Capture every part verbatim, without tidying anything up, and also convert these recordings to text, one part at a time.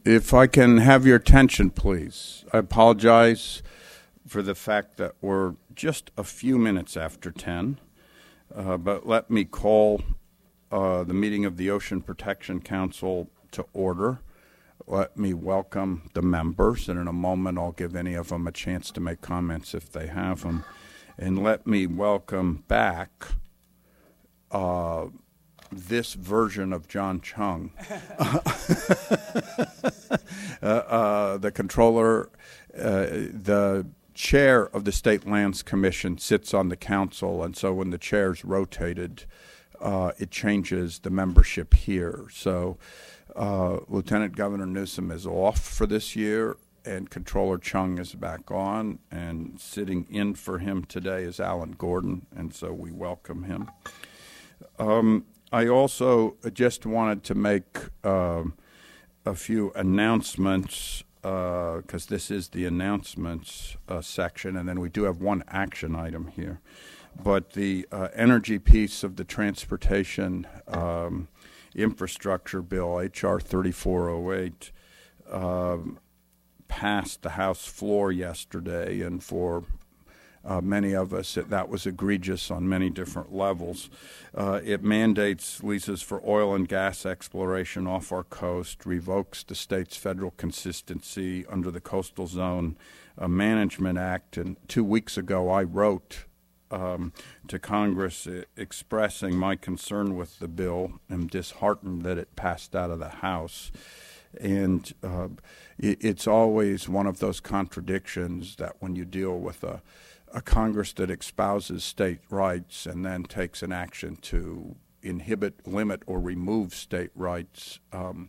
If I can have your attention, please. I apologize for the fact that we're just a few minutes after ten, uh, but let me call uh, the meeting of the Ocean Protection Council to order. Let me welcome the members, and in a moment I'll give any of them a chance to make comments if they have them. And let me welcome back uh, this version of John Chung, uh, uh, the controller, uh, the chair of the State Lands Commission sits on the council, and so when the chair's rotated, uh, it changes the membership here. So uh, Lieutenant Governor Newsom is off for this year, and Controller Chung is back on, and sitting in for him today is Alan Gordon, and so we welcome him. Um, I also just wanted to make uh, a few announcements, because uh, this is the announcements uh, section, and then we do have one action item here. But the uh, energy piece of the transportation um, infrastructure bill, H R thirty-four oh eight, um, passed the House floor yesterday, and for Uh, many of us, it, that was egregious on many different levels. Uh, it mandates leases for oil and gas exploration off our coast, revokes the state's federal consistency under the Coastal Zone uh, Management Act. And two weeks ago, I wrote um, to Congress uh, expressing my concern with the bill and disheartened that it passed out of the House. And uh, it, it's always one of those contradictions that when you deal with a a Congress that espouses state rights and then takes an action to inhibit, limit, or remove state rights, um,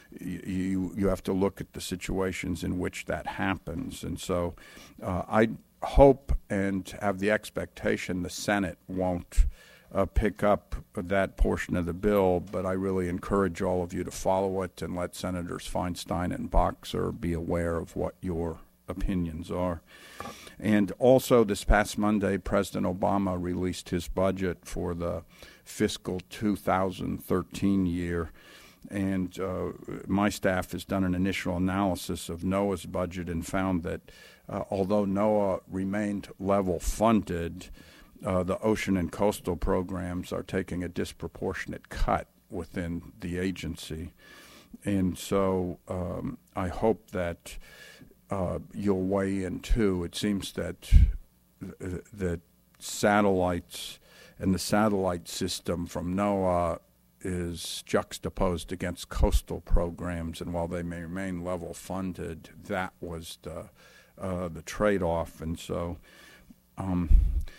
you you have to look at the situations in which that happens. And so uh, I hope and have the expectation the Senate won't uh, pick up that portion of the bill, but I really encourage all of you to follow it and let Senators Feinstein and Boxer be aware of what your opinions are. And also this past Monday, President Obama released his budget for the fiscal two thousand thirteen year. And uh, my staff has done an initial analysis of NOAA's budget and found that uh, although NOAA remained level funded, uh, the ocean and coastal programs are taking a disproportionate cut within the agency. And so um, I hope that Uh, you'll weigh in too. It seems that uh, that satellites and the satellite system from NOAA is juxtaposed against coastal programs, and while they may remain level funded, that was the uh, the trade-off. And so um,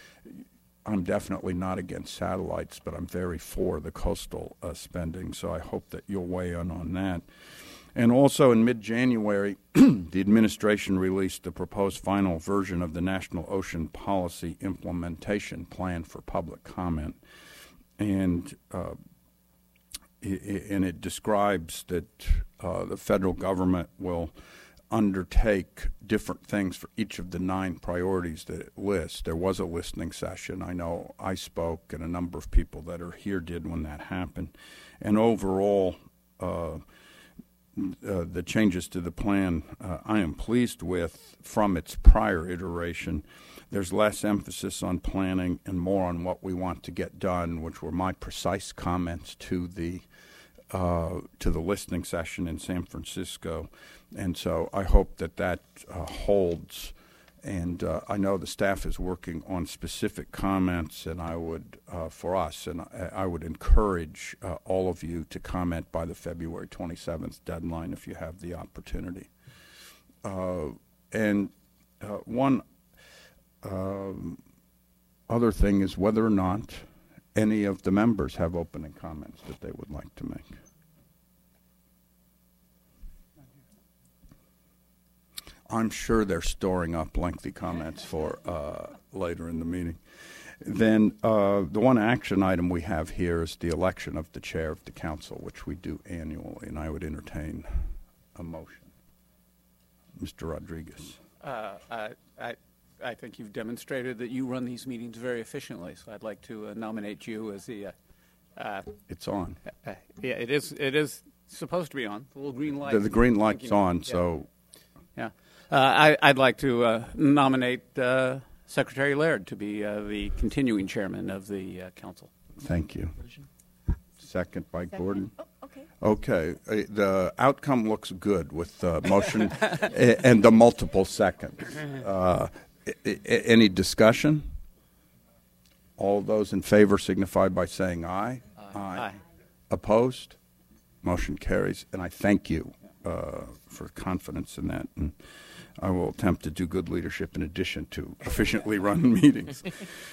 I'm definitely not against satellites, but I'm very for the coastal uh, spending. So I hope that you'll weigh in on that. And also in mid-January, the administration released the proposed final version of the National Ocean Policy Implementation Plan for public comment. And, uh, it, and it describes that uh, the federal government will undertake different things for each of the nine priorities that it lists. There was a listening session. I know I spoke, and a number of people that are here did when that happened. And overall, uh, Uh, the changes to the plan uh, I am pleased with from its prior iteration. There's less emphasis on planning and more on what we want to get done, which were my precise comments to the uh, to the listening session in San Francisco. And so I hope that that uh, holds. And uh, I know the staff is working on specific comments, and I would, uh, for us, and I, I would encourage uh, all of you to comment by the February twenty-seventh deadline if you have the opportunity. Uh, and uh, one uh, other thing is whether or not any of the members have opening comments that they would like to make. I'm sure they're storing up lengthy comments for uh, later in the meeting. Then uh, the one action item we have here is the election of the chair of the council, which we do annually, and I would entertain a motion. Mister Rodriguez. Uh, I, I, I think you've demonstrated that you run these meetings very efficiently, so I'd like to uh, nominate you as the... Uh, uh, it's on. Uh, yeah, it is, it is supposed to be on, the little green light. The, the green light's Thank you. on, Yeah. so Yeah. Uh, I, I'd like to uh, nominate uh, Secretary Laird to be uh, the continuing chairman of the uh, council. thank you. Second by Gordon. Oh, okay. Okay, uh, the outcome looks good with the motion a- and the multiple seconds. Uh, i- i- any discussion? All those in favor signify by saying aye. Aye. Aye. Opposed? Motion carries, and I thank you uh, for confidence in that. And I will attempt to do good leadership in addition to efficiently run meetings.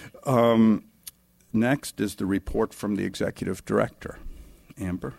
Um, next is the report from the executive director. Amber?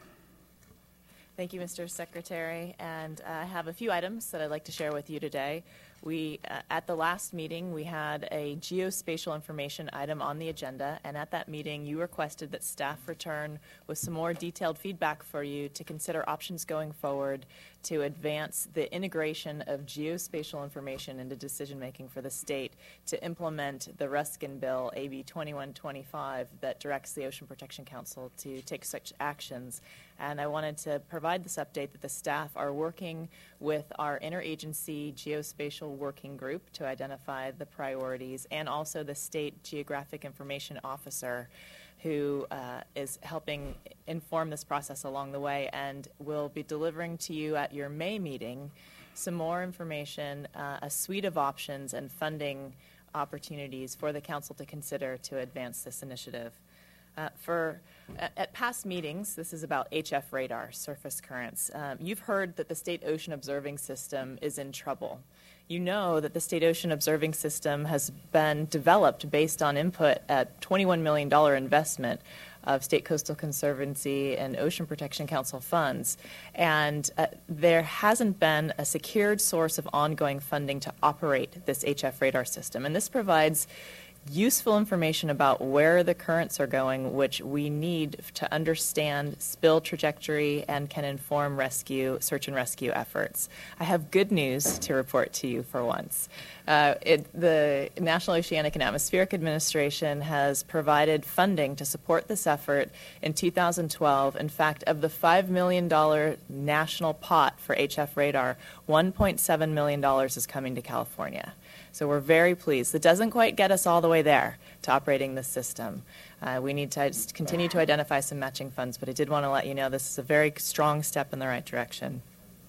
Thank you, Mister Secretary. And uh, I have a few items that I'd like to share with you today. We, uh, at the last meeting, we had a geospatial information item on the agenda, and at that meeting, you requested that staff return with some more detailed feedback for you to consider options going forward to advance the integration of geospatial information into decision-making for the state to implement the Ruskin Bill, A B twenty-one twenty-five, that directs the Ocean Protection Council to take such actions. And I wanted to provide this update that the staff are working with our interagency geospatial working group to identify the priorities, and also the state geographic information officer who uh, is helping inform this process along the way, and will be delivering to you at your May meeting some more information, uh, a suite of options and funding opportunities for the council to consider to advance this initiative. Uh, for at, at past meetings, this is about H F radar, surface currents. Um, you've heard that the State Ocean Observing System is in trouble. You know that the State Ocean Observing System has been developed based on input at twenty-one million dollars investment of State Coastal Conservancy and Ocean Protection Council funds. And uh, there hasn't been a secured source of ongoing funding to operate this H F radar system. And this provides useful information about where the currents are going, which we need to understand spill trajectory and can inform rescue, search and rescue efforts. I have good news to report to you for once. Uh, it, the National Oceanic and Atmospheric Administration has provided funding to support this effort in two thousand twelve. In fact, of the five million dollars national pot for H F radar, one point seven million dollars is coming to California. So we're very pleased. It doesn't quite get us all the way there to operating this system. Uh, we need to just continue to identify some matching funds, but I did want to let you know this is a very strong step in the right direction.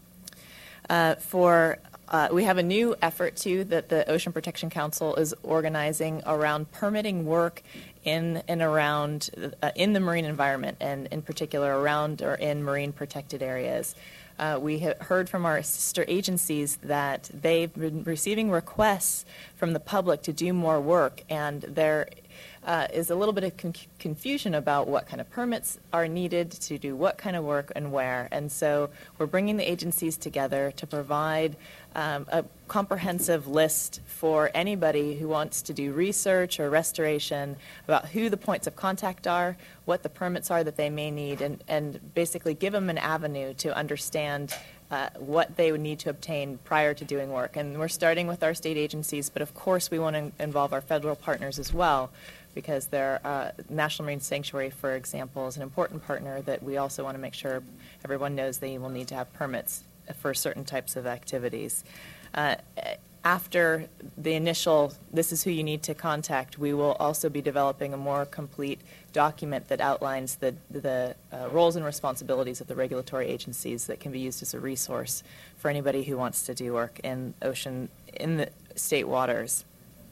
Uh, for uh, we have a new effort, too, that the Ocean Protection Council is organizing around permitting work in and around uh, in the marine environment, and in particular around or in marine protected areas. Uh, we have heard from our sister agencies that they've been receiving requests from the public to do more work, and there uh, is a little bit of con- confusion about what kind of permits are needed to do what kind of work and where. And so we're bringing the agencies together to provide um, a comprehensive list for anybody who wants to do research or restoration about who the points of contact are, what the permits are that they may need, and, and basically give them an avenue to understand uh, what they would need to obtain prior to doing work. And we're starting with our state agencies, but of course we want to involve our federal partners as well, because their uh, National Marine Sanctuary, for example, is an important partner that we also want to make sure everyone knows they will need to have permits for certain types of activities. Uh, after the initial, this is who you need to contact, we will also be developing a more complete document that outlines the, the uh, roles and responsibilities of the regulatory agencies that can be used as a resource for anybody who wants to do work in ocean, in the state waters.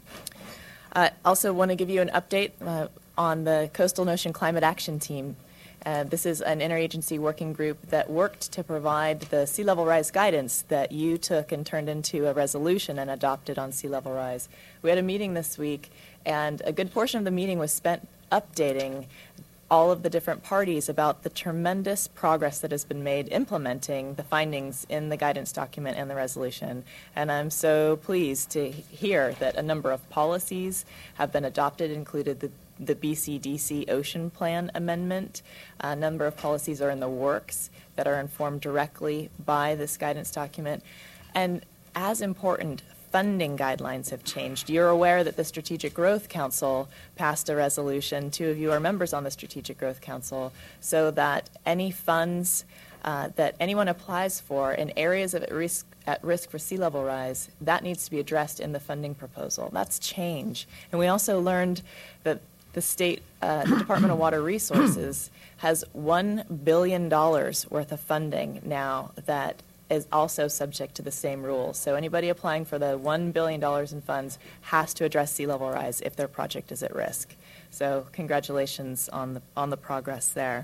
I uh, also want to give you an update uh, on the Coastal and Ocean Climate Action Team. Uh, this is an interagency working group that worked to provide the sea level rise guidance that you took and turned into a resolution and adopted on sea level rise. We had a meeting this week, and a good portion of the meeting was spent updating all of the different parties about the tremendous progress that has been made implementing the findings in the guidance document and the resolution. And I'm so pleased to hear that a number of policies have been adopted, included the the B C D C Ocean Plan Amendment. A number of policies are in the works that are informed directly by this guidance document. And as important, funding guidelines have changed. You're aware that the Strategic Growth Council passed a resolution, two of you are members on the Strategic Growth Council, so that any funds uh, that anyone applies for in areas of at risk, at risk for sea level rise, that needs to be addressed in the funding proposal. That's change. And we also learned that the state, uh, the Department of Water Resources has one billion dollars worth of funding now that is also subject to the same rules. So anybody applying for the one billion dollars in funds has to address sea level rise if their project is at risk. So congratulations on the, on the progress there.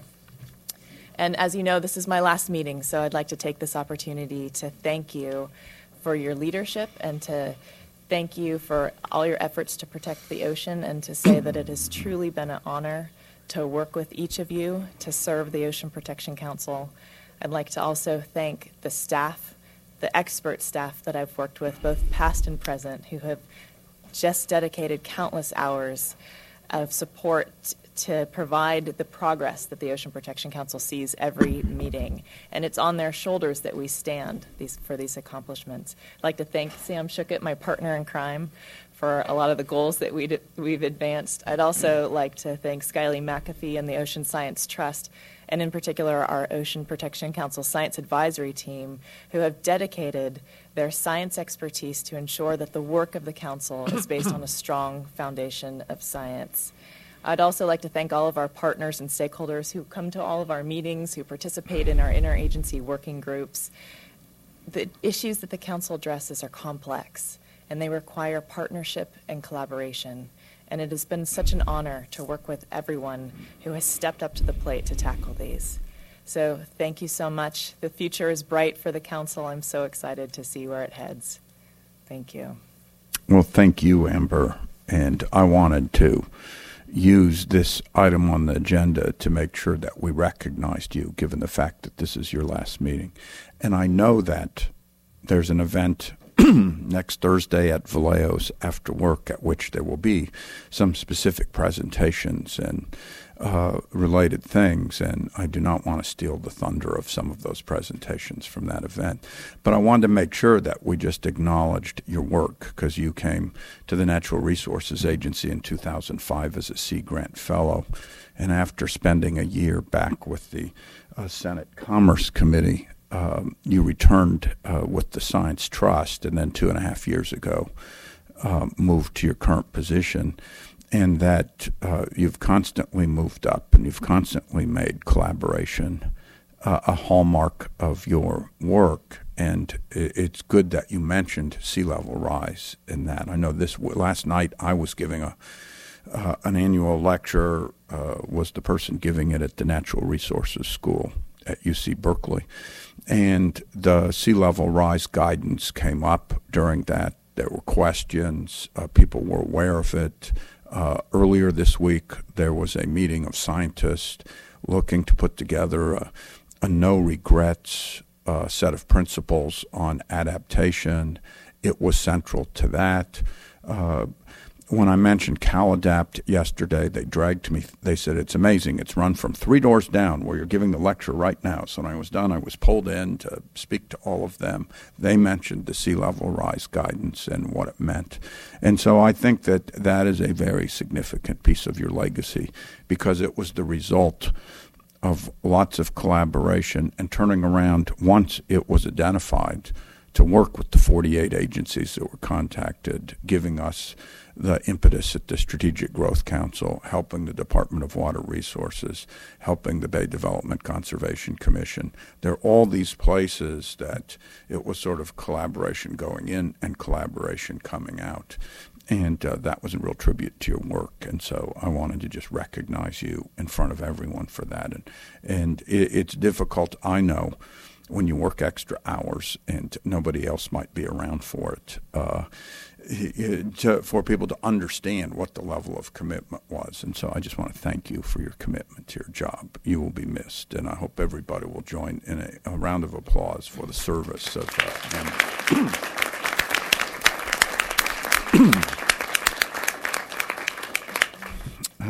And as you know, this is my last meeting, so I'd like to take this opportunity to thank you for your leadership and to thank you for all your efforts to protect the ocean, and to say that it has truly been an honor to work with each of you to serve the Ocean Protection Council. I'd like to also thank the staff, the expert staff that I've worked with, both past and present, who have just dedicated countless hours of support to provide the progress that the Ocean Protection Council sees every meeting. And it's on their shoulders that we stand these, for these accomplishments. I'd like to thank Sam Schuckett, my partner in crime, for a lot of the goals that we'd, we've advanced. I'd also like to thank Skylie McAfee and the Ocean Science Trust, and in particular our Ocean Protection Council Science Advisory Team, who have dedicated their science expertise to ensure that the work of the Council is based on a strong foundation of science. I'd also like to thank all of our partners and stakeholders who come to all of our meetings, who participate in our interagency working groups. The issues that the Council addresses are complex, and they require partnership and collaboration. And it has been such an honor to work with everyone who has stepped up to the plate to tackle these. So thank you so much. The future is bright for the Council. I'm so excited to see where it heads. Thank you. Well, thank you, Amber. And I wanted to use this item on the agenda to make sure that we recognized you, given the fact that this is your last meeting. And I know that there's an event next Thursday at Vallejo's after work, at which there will be some specific presentations and uh, related things, and I do not want to steal the thunder of some of those presentations from that event. But I wanted to make sure that we just acknowledged your work, because you came to the Natural Resources Agency in two thousand five as a Sea Grant Fellow, and after spending a year back with the uh, Senate Commerce Committee, Um, you returned uh, with the Science Trust, and then two and a half years ago uh, moved to your current position, and that uh, you've constantly moved up, and you've constantly made collaboration uh, a hallmark of your work. And it's good that you mentioned sea level rise in that. I know this last night I was giving a uh, an annual lecture, uh, was the person giving it at the Natural Resources School at U C Berkeley, and the sea level rise guidance came up during that. There were questions. Uh, people were aware of it. Uh, earlier this week, there was a meeting of scientists looking to put together a, a no regrets uh, set of principles on adaptation. It was central to that. Uh, When I mentioned CalAdapt yesterday, they dragged to me. They said, it's amazing. It's run from three doors down where you're giving the lecture right now. So when I was done, I was pulled in to speak to all of them. They mentioned the sea level rise guidance and what it meant. And so I think that that is a very significant piece of your legacy, because it was the result of lots of collaboration and turning around once it was identified to work with the forty-eight agencies that were contacted, giving us the impetus at the Strategic Growth Council, helping the Department of Water Resources, helping the Bay Development Conservation Commission. There are all these places that it was sort of collaboration going in and collaboration coming out. And uh, that was a real tribute to your work. And so I wanted to just recognize you in front of everyone for that. And, and it, it's difficult, I know, when you work extra hours and nobody else might be around for it, uh, to, for people to understand what the level of commitment was. And so I just want to thank you for your commitment to your job. You will be missed, and I hope everybody will join in a, a round of applause for the service of uh, Amber.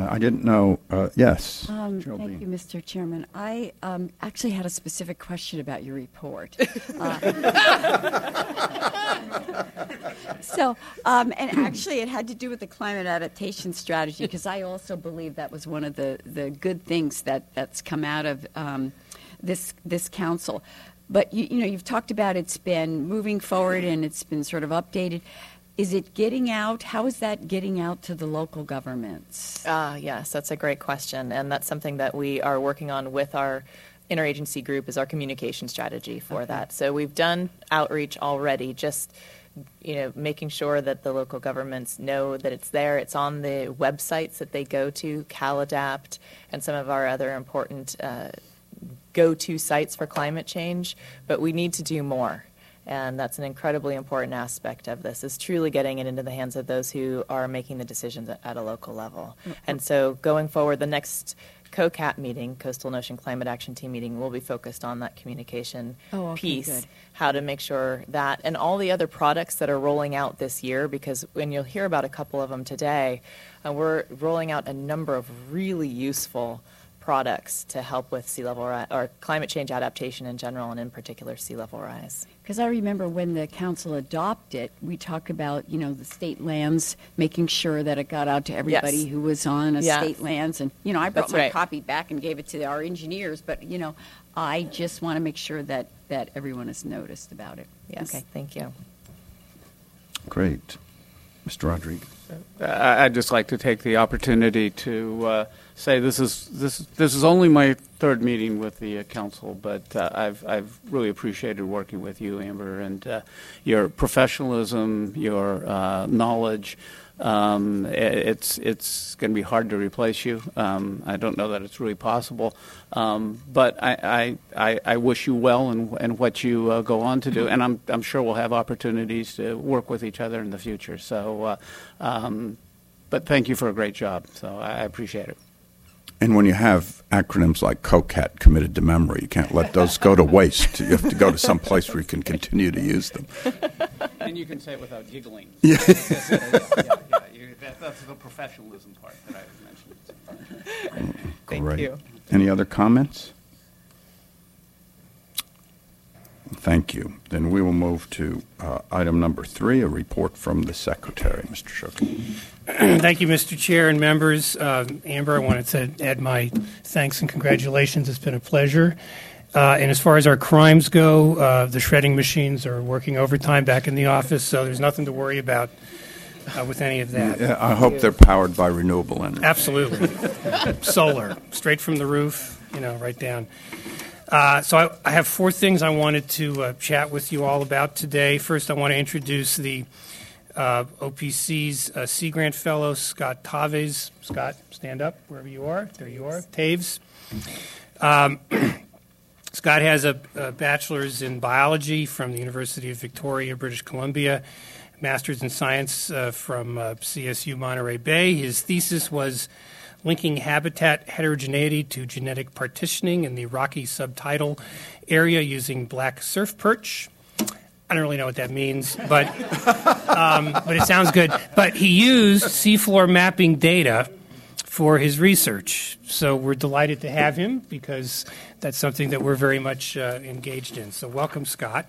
Uh, I didn't know. Uh, yes. Um, Geraldine. thank you, Mister Chairman. I um, actually had a specific question about your report. Uh, so, um, and actually, it had to do with the climate adaptation strategy, because I also believe that was one of the, the good things that, that's come out of um, this this council. But you, you know, you've talked about it's been moving forward and it's been sort of updated. Is it getting out? How is that getting out to the local governments? Ah, yes, that's a great question, and that's something that we are working on with our interagency group is our communication strategy for Okay. that. So we've done outreach already, just you know, making sure that the local governments know that it's there. It's on the websites that they go to, CalAdapt, and some of our other important uh, go-to sites for climate change. But we need to do more. And that's an incredibly important aspect of this, is truly getting it into the hands of those who are making the decisions at a local level. Mm-hmm. And so going forward, the next COCAT meeting, Coastal and Ocean Climate Action Team meeting, will be focused on that communication Oh, okay, piece, good. how to make sure that, and all the other products that are rolling out this year, because when you'll hear about a couple of them today, uh, we're rolling out a number of really useful products to help with sea level rise, or climate change adaptation in general, and in particular sea level rise. Because I remember when the council adopted, we talked about, you know, the state lands, making sure that it got out to everybody Yes. who was on a Yeah. state lands. And, you know, I brought That's my right. copy back and gave it to our engineers. But, you know, I just want to make sure that, that everyone is noticed about it. Yes, Okay. thank you. Great. Mister Rodriguez. I- I'd just like to take the opportunity to uh, say this is this this is only my third meeting with the uh, council, but uh, I've I've really appreciated working with you, Amber, and uh, your professionalism, your uh, knowledge. Um, it's it's going to be hard to replace you. Um, I don't know that it's really possible, um, but I, I, I, I wish you well in, in what you uh, go on to do, and I'm I'm sure we'll have opportunities to work with each other in the future. So, uh, um, but thank you for a great job. So I appreciate it. And when you have acronyms like COCAT committed to memory, you can't let those go to waste. You have to go to some place where you can continue to use them. And you can say it without giggling. Yeah. yeah, yeah, you, that, that's the professionalism part that I mentioned. Thank Great. you. Any other comments? Thank you. Then we will move to uh, item number three, a report from the Secretary, Mister Shokin. Thank you, Mister Chair and members. Uh, Amber, I wanted to add my thanks and congratulations. It's been a pleasure. Uh, and as far as our crimes go, uh, the shredding machines are working overtime back in the office, so there's nothing to worry about uh, with any of that. Yeah, I hope they're powered by renewable energy. Absolutely. Solar, straight from the roof, you know, right down. Uh, so I, I have four things I wanted to uh, chat with you all about today. First, I want to introduce the uh, O P C's uh, Sea Grant Fellow, Scott Taves. Scott, stand up wherever you are. There you are. Taves. Um, Scott has a, a bachelor's in biology from the University of Victoria, British Columbia, master's in science uh, from uh, C S U Monterey Bay. His thesis was linking habitat heterogeneity to genetic partitioning in the Rocky subtidal area using black surf perch. I don't really know what that means, but um, but it sounds good. But he used seafloor mapping data for his research. So we're delighted to have him because that's something that we're very much uh, engaged in. So welcome, Scott.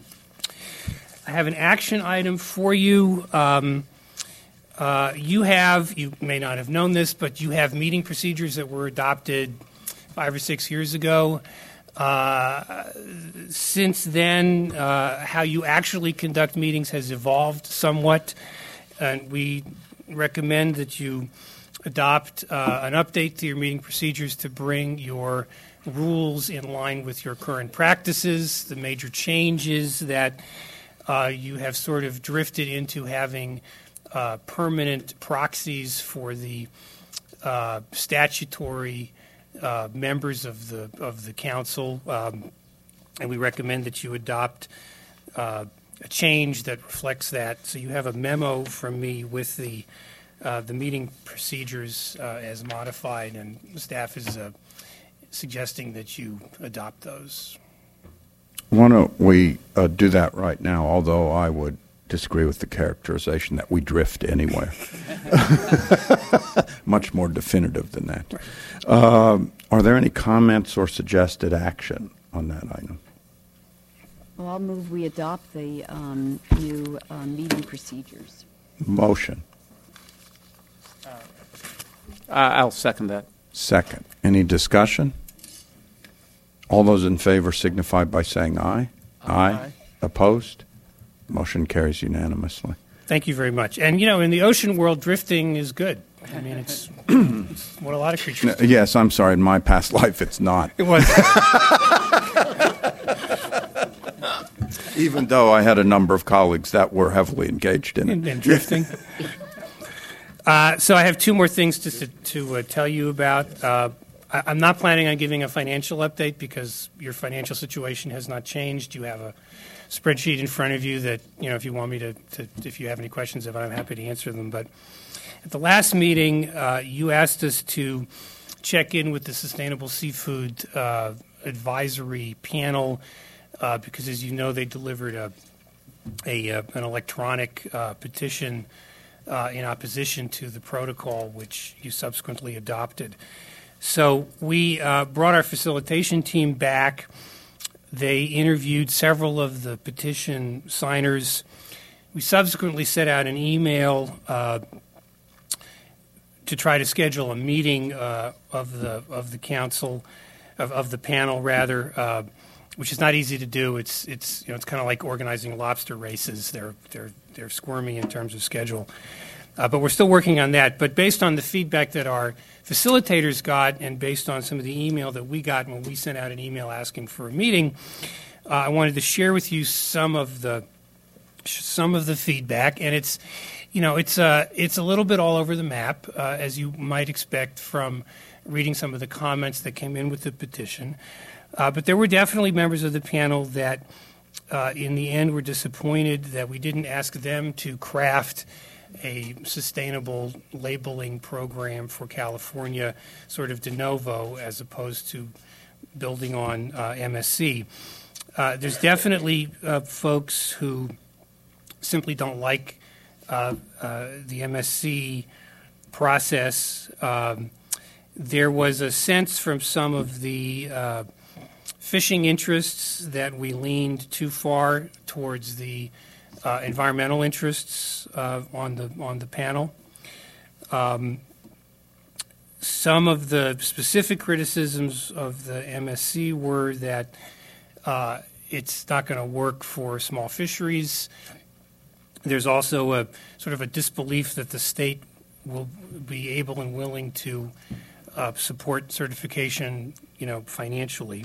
I have an action item for you. Um, uh, you have, you may not have known this, but you have meeting procedures that were adopted five or six years ago. Uh, since then, uh, how you actually conduct meetings has evolved somewhat, and we recommend that you adopt uh, an update to your meeting procedures to bring your rules in line with your current practices. The major change is that uh, you have sort of drifted into having uh, permanent proxies for the uh, statutory uh, members of the of the council, um, and we recommend that you adopt uh, a change that reflects that. So you have a memo from me with the Uh, the meeting procedures uh, as modified, and staff is uh, suggesting that you adopt those. Why don't we uh, do that right now, although I would disagree with the characterization that we drift anywhere. Much more definitive than that. Um, are there any comments or suggested action on that item? Well, I'll move we adopt the um, new uh, meeting procedures. Motion. Uh, I'll second that. Second. Any discussion? All those in favor signify by saying aye. Aye. Aye. Opposed? Motion carries unanimously. Thank you very much. And, you know, in the ocean world, drifting is good. I mean, it's, it's what a lot of creatures do. Yes, I'm sorry. In my past life, it's not. It was. Even though I had a number of colleagues that were heavily engaged in it. And, and drifting. uh, so I have two more things to, to, to uh, tell you about. Uh, I, I'm not planning on giving a financial update because your financial situation has not changed. You have a spreadsheet in front of you that, you know, if you want me to, to if you have any questions of it, I'm happy to answer them. But at the last meeting, uh, you asked us to check in with the Sustainable Seafood uh, Advisory Panel uh, because, as you know, they delivered a, a uh, an electronic uh, petition uh, in opposition to the protocol, which you subsequently adopted. So we uh, brought our facilitation team back. They interviewed several of the petition signers. We subsequently sent out an email uh, to try to schedule a meeting uh, of the of the council, of, of the panel rather, uh, which is not easy to do. It's it's you know it's kind of like organizing lobster races. They're they're they're squirmy in terms of schedule, uh, but we're still working on that. But based on the feedback that our facilitators got, and based on some of the email that we got when we sent out an email asking for a meeting, uh, I wanted to share with you some of the some of the feedback, and it's you know it's uh, it's a little bit all over the map, uh, as you might expect from reading some of the comments that came in with the petition. Uh, but there were definitely members of the panel that, uh, in the end, were disappointed that we didn't ask them to craft a sustainable labeling program for California, sort of de novo, as opposed to building on uh, M S C. Uh, there's definitely uh, folks who simply don't like uh, uh, the M S C process. Um, there was a sense from some of the uh, fishing interests that we leaned too far towards the uh, environmental interests uh, on the on the panel. Um, some of the specific criticisms of the M S C were that uh, it's not going to work for small fisheries. There's also a sort of a disbelief that the state will be able and willing to uh, support certification, you know, financially.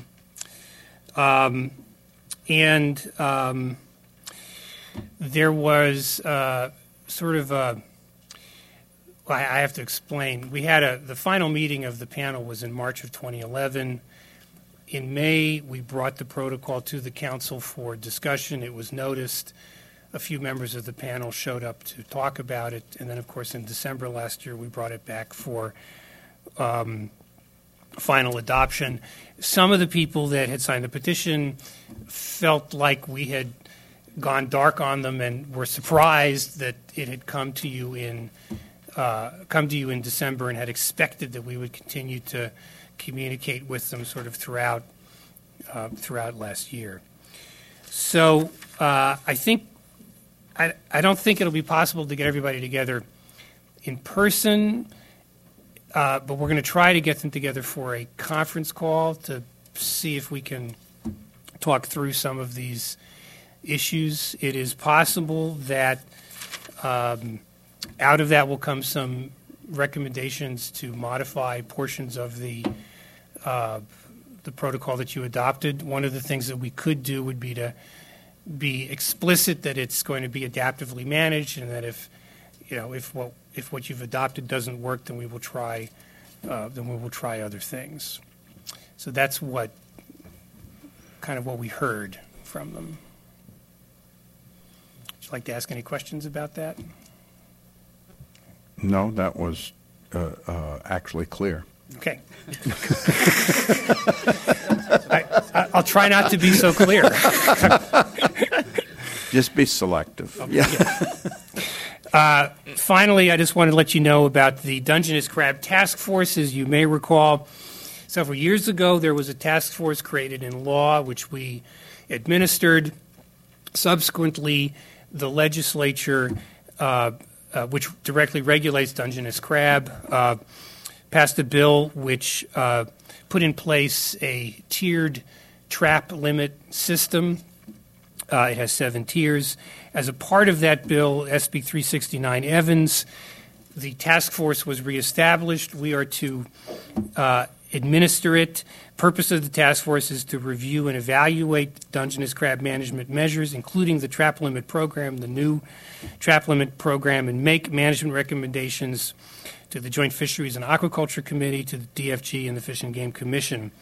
Um, and um, there was uh, sort of a, well, I have to explain. We had a, the final meeting of the panel was in March of twenty eleven. In May, we brought the protocol to the council for discussion. It was noticed. A few members of the panel showed up to talk about it. And then, of course, in December last year, we brought it back for um, final adoption. Some of the people that had signed the petition felt like we had gone dark on them and were surprised that it had come to you in uh, come to you in December and had expected that we would continue to communicate with them sort of throughout uh, throughout last year. So uh, I think I, I don't think it'll be possible to get everybody together in person. Uh, but we're going to try to get them together for a conference call to see if we can talk through some of these issues. It is possible that um, out of that will come some recommendations to modify portions of the uh, the protocol that you adopted. One of the things that we could do would be to be explicit that it's going to be adaptively managed, and that if you know if what if what you've adopted doesn't work, then we will try uh, then we will try other things. So that's what kind of what we heard from them. Would you like to ask any questions about that? No, that was uh, uh, actually clear. Okay. I, I, I'll try not to be so clear. Just be selective. Okay, Yeah. yeah. uh, finally, I just want to let you know about the Dungeness Crab Task Force. As you may recall, several years ago, there was a task force created in law, which we administered. Subsequently, the legislature, uh, uh, which directly regulates Dungeness crab, uh, passed a bill which uh, put in place a tiered trap limit system. Uh, it has seven tiers. As a part of that bill, S B three sixty-nine Evans, the task force was reestablished. We are to uh, administer it. Purpose of the task force is to review and evaluate Dungeness crab management measures, including the trap limit program, the new trap limit program, and make management recommendations to the Joint Fisheries and Aquaculture Committee, to the D F G, and the Fish and Game Commission.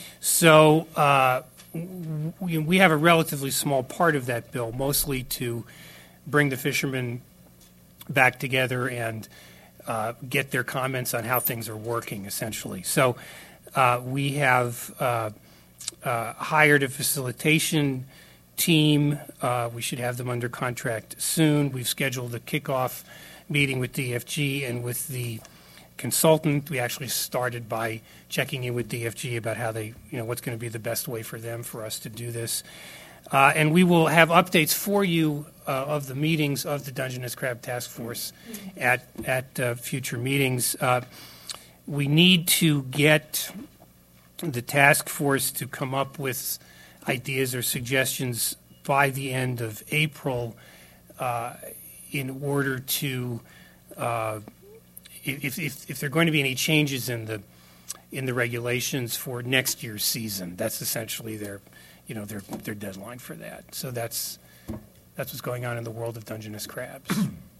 So uh, we, we have a relatively small part of that bill, mostly to bring the fishermen back together and uh, get their comments on how things are working, essentially. So uh, we have uh, uh, hired a facilitation team. Uh, we should have them under contract soon. We've scheduled a kickoff meeting with D F G and with the consultant. We actually started by checking in with D F G about how they, you know, what's going to be the best way for them for us to do this. Uh, and we will have updates for you uh, of the meetings of the Dungeness Crab Task Force at at uh, future meetings. Uh, we need to get the task force to come up with ideas or suggestions by the end of April uh, in order to, uh, if, if, if there are going to be any changes in the in the regulations for next year's season. That's essentially their, you know, their their deadline for that. So that's that's what's going on in the world of Dungeness crabs.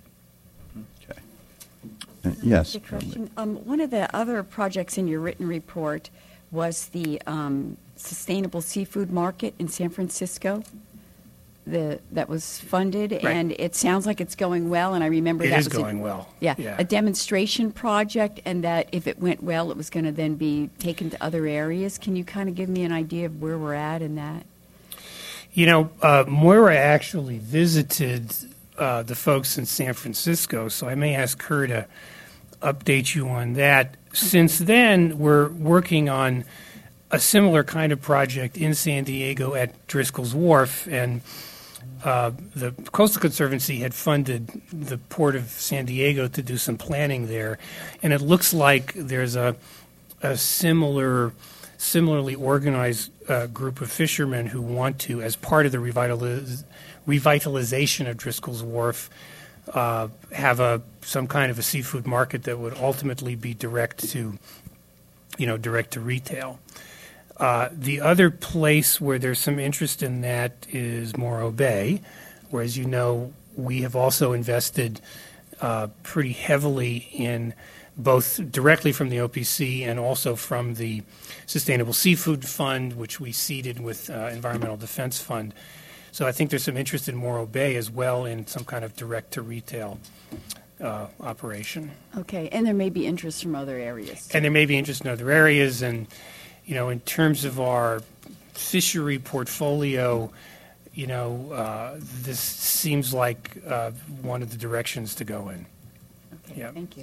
Okay. Uh, yes. The question, um, one of the other projects in your written report was the um, sustainable seafood market in San Francisco. The, that was funded, Right. and it sounds like it's going well. And I remember It that is was a- going well. Yeah, Yeah. a demonstration project, and that if it went well, it was going to then be taken to other areas. Can you kind of give me an idea of where we're at in that? You know, uh, Moira actually visited uh, the folks in San Francisco, so I may ask her to update you on that. Since then, we're working on a similar kind of project in San Diego at Driscoll's Wharf, and uh, the Coastal Conservancy had funded the Port of San Diego to do some planning there, and it looks like there's a, a similar, similarly organized uh, group of fishermen who want to, as part of the revitaliz- revitalization of Driscoll's Wharf, uh, have a some kind of a seafood market that would ultimately be direct to, you know, direct to retail. Uh, the other place where there's some interest in that is Morro Bay, where, as you know, we have also invested uh, pretty heavily in both directly from the O P C and also from the Sustainable Seafood Fund, which we seeded with uh, Environmental Defense Fund. So I think there's some interest in Morro Bay as well in some kind of direct-to-retail uh, operation. Okay, and there may be interest from other areas. And there may be interest in other areas. And, you know, in terms of our fishery portfolio, you know, uh, this seems like uh, one of the directions to go in. Okay, Yeah. thank you.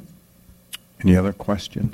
Any other questions?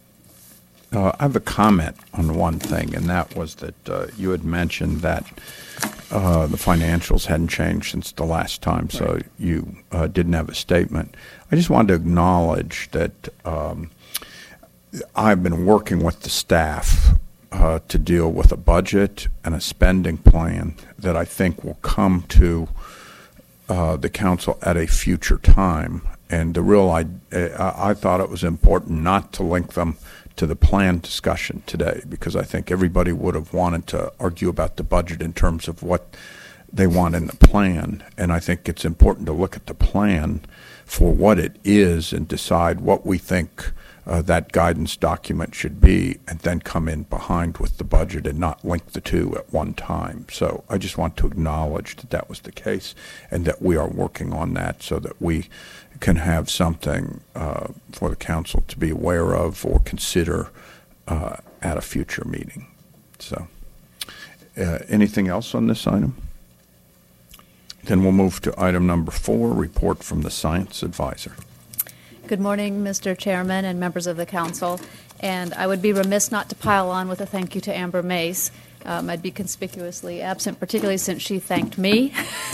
Uh, I have a comment on one thing, and that was that uh, you had mentioned that uh, the financials hadn't changed since the last time, so Right. you uh, didn't have a statement. I just wanted to acknowledge that um, I've been working with the staff uh, to deal with a budget and a spending plan that I think will come to uh, the council at a future time. And the real, I, I thought it was important not to link them to the plan discussion today, because I think everybody would have wanted to argue about the budget in terms of what they want in the plan. And I think it's important to look at the plan for what it is and decide what we think uh, that guidance document should be, and then come in behind with the budget and not link the two at one time. So I just want to acknowledge that that was the case and that we are working on that so that we can have something uh, for the council to be aware of or consider uh, at a future meeting. So, uh, anything else on this item? Then we'll move to item number four, report from the science advisor. Good morning, Mister Chairman and members of the council. And I would be remiss not to pile on with a thank you to Amber Mace. Um, I'd be conspicuously absent, particularly since she thanked me.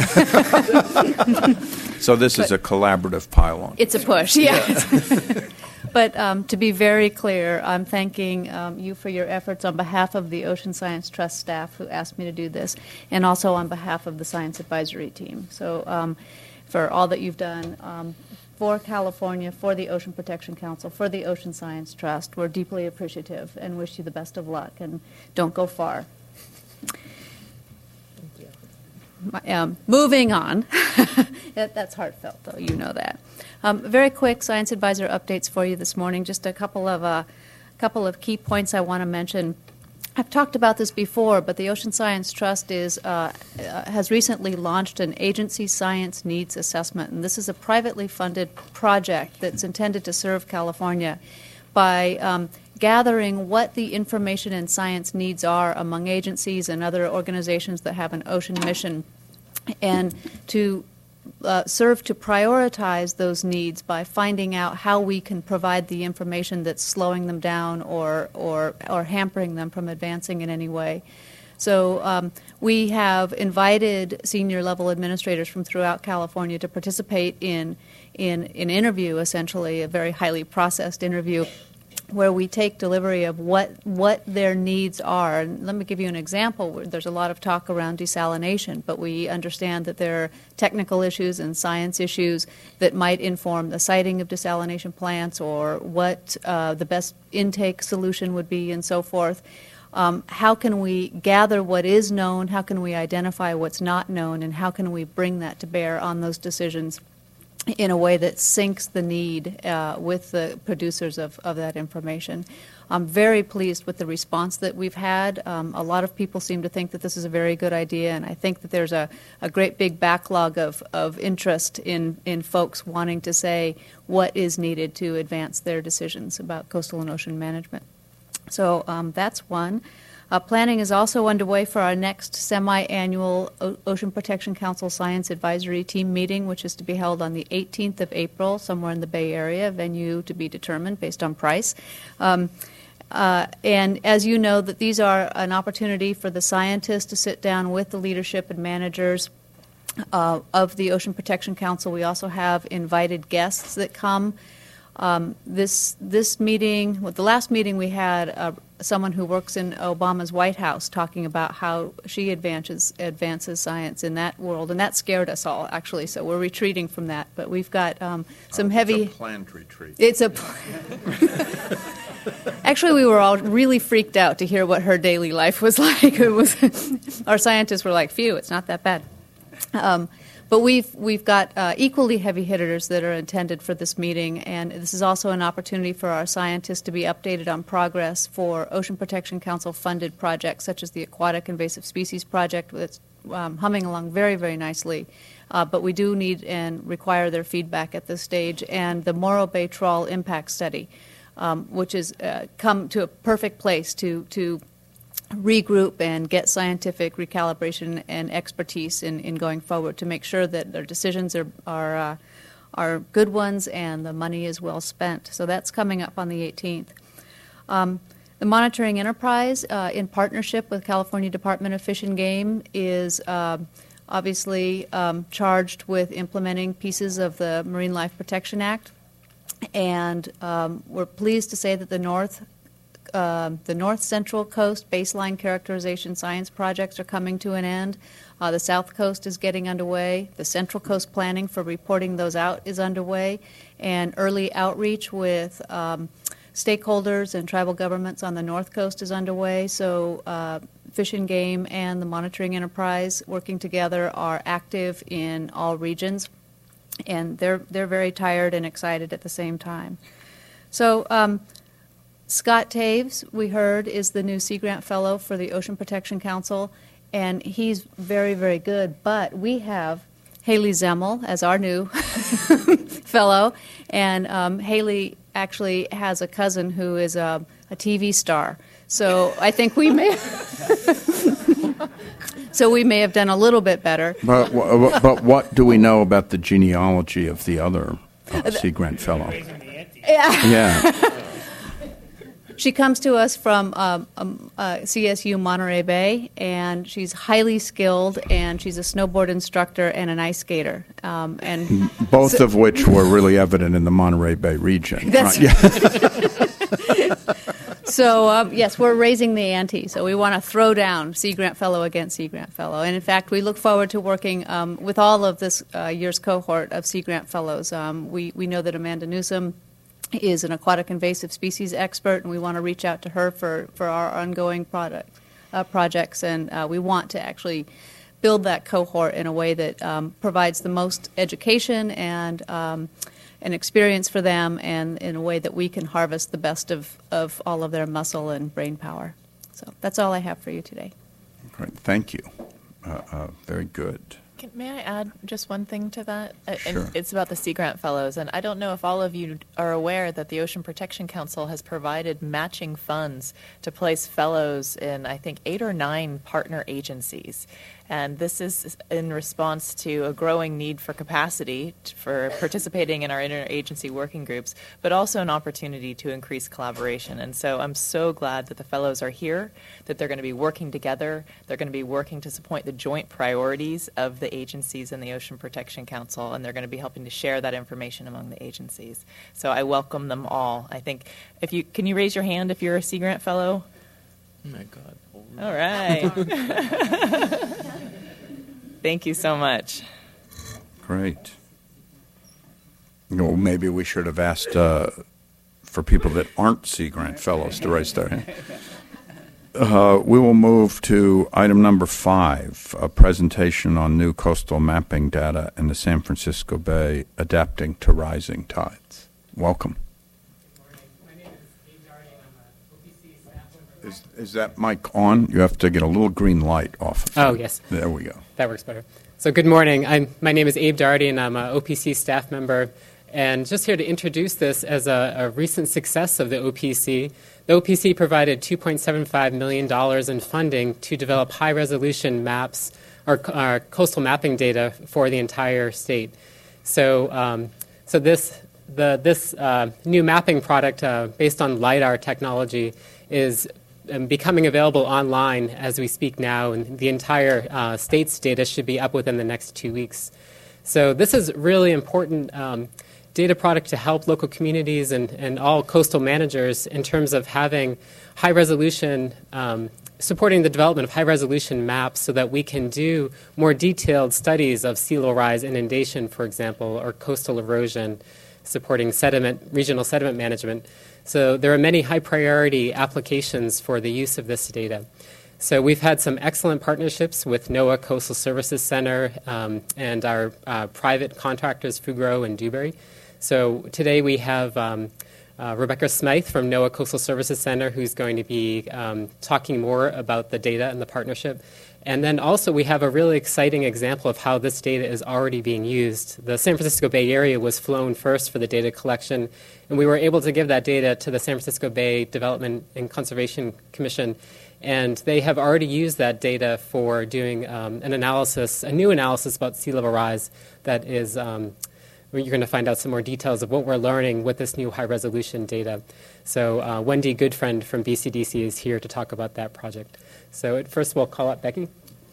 So this But is a collaborative pile-on. It's a push, yes. But um, to be very clear, I'm thanking um, you for your efforts on behalf of the Ocean Science Trust staff who asked me to do this, and also on behalf of the Science Advisory Team. So um, for all that you've done um, for California, for the Ocean Protection Council, for the Ocean Science Trust, we're deeply appreciative and wish you the best of luck, and don't go far. Um, moving on. that, that's heartfelt, though, you know that. Um, very quick science advisor updates for you this morning. Just a couple of uh, couple of key points I want to mention. I've talked about this before, but the Ocean Science Trust is uh, uh, has recently launched an agency science needs assessment, and this is a privately funded project that's intended to serve California by um, gathering what the information and science needs are among agencies and other organizations that have an ocean mission, and to uh, serve to prioritize those needs by finding out how we can provide the information that's slowing them down or or, or hampering them from advancing in any way. So um, we have invited senior level administrators from throughout California to participate in in an interview, essentially a very highly processed interview, where we take delivery of what what their needs are. And let me give you an example. There's a lot of talk around desalination, but we understand that there are technical issues and science issues that might inform the siting of desalination plants or what uh, the best intake solution would be and so forth. Um, how can we gather what is known? How can we identify what's not known? And how can we bring that to bear on those decisions in a way that syncs the need uh, with the producers of, of that information? I'm very pleased with the response that we've had. Um, a lot of people seem to think that this is a very good idea, and I think that there's a, a great big backlog of, of interest in, in folks wanting to say what is needed to advance their decisions about coastal and ocean management. So um, that's one. Uh, planning is also underway for our next semi-annual o- Ocean Protection Council Science Advisory Team meeting, which is to be held on the eighteenth of April, somewhere in the Bay Area, venue to be determined based on price. Um, uh, and as you know, that these are an opportunity for the scientists to sit down with the leadership and managers uh, of the Ocean Protection Council. We also have invited guests that come. Um, this this meeting, well, the last meeting we had, uh, someone who works in Obama's White House talking about how she advances advances science in that world, and that scared us all, actually. So we're retreating from that. But we've got um, some Oh, heavy. It's a planned retreat. It's a. Actually, we were all really freaked out to hear what her daily life was like. It was our scientists were like, "Phew, it's not that bad." Um, But we've we've got uh, equally heavy hitters that are intended for this meeting, and this is also an opportunity for our scientists to be updated on progress for Ocean Protection Council funded projects such as the Aquatic Invasive Species Project that's um, humming along very, very nicely. Uh, but we do need and require their feedback at this stage, and the Morro Bay Trawl Impact Study, um, which has uh, come to a perfect place to to regroup and get scientific recalibration and expertise in, in going forward to make sure that their decisions are are, uh, are good ones and the money is well spent. So that's coming up on the eighteenth. Um, the monitoring enterprise, uh, in partnership with California Department of Fish and Game, is uh, obviously um, charged with implementing pieces of the Marine Life Protection Act, and um, we're pleased to say that the North Uh, the North Central Coast baseline characterization science projects are coming to an end. Uh, the South Coast is getting underway. The Central Coast planning for reporting those out is underway. And early outreach with um, stakeholders and tribal governments on the North Coast is underway. So uh, Fish and Game and the Monitoring Enterprise working together are active in all regions. And they're, they're very tired and excited at the same time. So um, Scott Taves, we heard, is the new Sea Grant Fellow for the Ocean Protection Council, and he's very, very good. But we have Haley Zemmel as our new fellow, and um, Haley actually has a cousin who is a, a T V star. So I think we may So we may have done a little bit better. But, wh- but what do we know about the genealogy of the other uh, Sea Grant Fellow? Yeah. Yeah. She comes to us from um, um, uh, C S U Monterey Bay, and she's highly skilled, and she's a snowboard instructor and an ice skater. Um, and Both so, of which were really evident in the Monterey Bay region. That's right? Yeah. So, um, yes, we're raising the ante. So we want to throw down Sea Grant Fellow against Sea Grant Fellow. And, in fact, we look forward to working um, with all of this uh, year's cohort of Sea Grant Fellows. Um, we, we know that Amanda Newsom is an aquatic invasive species expert, and we want to reach out to her for, for our ongoing product, uh, projects. And uh, we want to actually build that cohort in a way that um, provides the most education and um, an experience for them, and in a way that we can harvest the best of, of all of their muscle and brain power. So that's all I have for you today. Great. Thank you. Uh, uh, very good. Can, may I add just one thing to that? Uh, Sure. And it's about the Sea Grant Fellows. And I don't know if all of you are aware that the Ocean Protection Council has provided matching funds to place fellows in, I think, eight or nine partner agencies. And this is in response to a growing need for capacity t- for participating in our interagency working groups, but also an opportunity to increase collaboration. And so I'm so glad that the fellows are here, that they're going to be working together. They're going to be working to support the joint priorities of the agencies and the Ocean Protection Council, and they're going to be helping to share that information among the agencies. So I welcome them all. I think if you can you raise your hand if you're a Sea Grant Fellow? Oh my God. All right. Thank you so much. Great. Well, maybe we should have asked uh, for people that aren't Sea Grant Fellows to raise their hand. Uh, we will move to item number five, a presentation on new coastal mapping data in the San Francisco Bay adapting to rising tides. Welcome. Is, is that mic on? You have to get a little green light off of it. Oh, yes. There we go. That works better. So good morning. I'm, my name is Abe Doherty, and I'm an O P C staff member. And just here to introduce this as a, a recent success of the O P C. The O P C provided two point seven five million dollars in funding to develop high-resolution maps or, or coastal mapping data for the entire state. So, um, so this the this uh, new mapping product uh, based on LiDAR technology is um, becoming available online as we speak now, and the entire uh, state's data should be up within the next two weeks. So this is really important um, data product to help local communities and, and all coastal managers in terms of having high resolution, um, supporting the development of high resolution maps so that we can do more detailed studies of sea level rise inundation, for example, or coastal erosion, supporting sediment, regional sediment management. So there are many high priority applications for the use of this data. So we've had some excellent partnerships with NOAA Coastal Services Center um, and our uh, private contractors, Fugro and Dewberry. So today we have um, uh, Rebecca Smythe from NOAA Coastal Services Center, who's going to be um, talking more about the data and the partnership. And then also we have a really exciting example of how this data is already being used. The San Francisco Bay Area was flown first for the data collection, and we were able to give that data to the San Francisco Bay Development and Conservation Commission. And they have already used that data for doing um, an analysis, a new analysis about sea level rise that is, um, you're going to find out some more details of what we're learning with this new high-resolution data. So uh, Wendy Goodfriend from B C D C is here to talk about that project. So at first we'll call up Becky.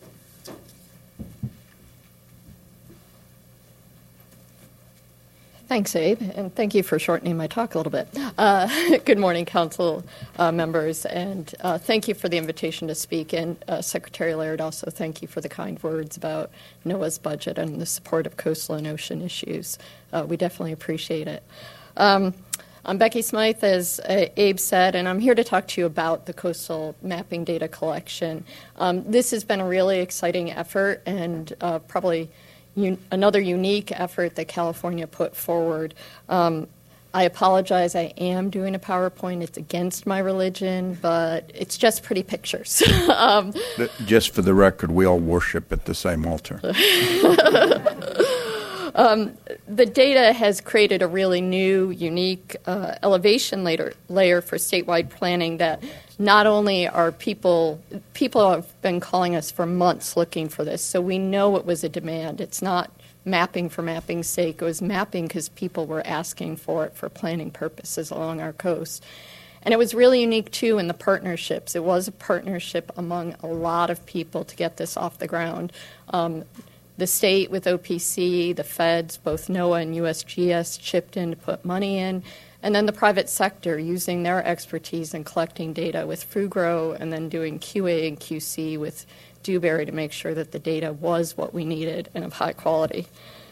Thanks, Abe, and thank you for shortening my talk a little bit. Uh, good morning, Council uh, members, and uh, thank you for the invitation to speak. And uh, Secretary Laird, also thank you for the kind words about NOAA's budget and the support of coastal and ocean issues. Uh, we definitely appreciate it. Um, I'm Becky Smythe, as uh, Abe said, and I'm here to talk to you about the coastal mapping data collection. Um, this has been a really exciting effort and uh, probably Un- another unique effort that California put forward. Um, I apologize, I am doing a PowerPoint. It's against my religion, but it's just pretty pictures. um, Just for the record, we all worship at the same altar. um, the data has created a really new, unique uh, elevation layer, layer for statewide planning that not only are people, people have been calling us for months looking for this, so we know it was a demand. It's not mapping for mapping's sake. It was mapping because people were asking for it for planning purposes along our coast. And it was really unique, too, in the partnerships. It was a partnership among a lot of people to get this off the ground. Um, the state with O P C, the feds, both NOAA and U S G S chipped in to put money in, and then the private sector using their expertise in collecting data with Fugro and then doing Q A and Q C with Dewberry to make sure that the data was what we needed and of high quality.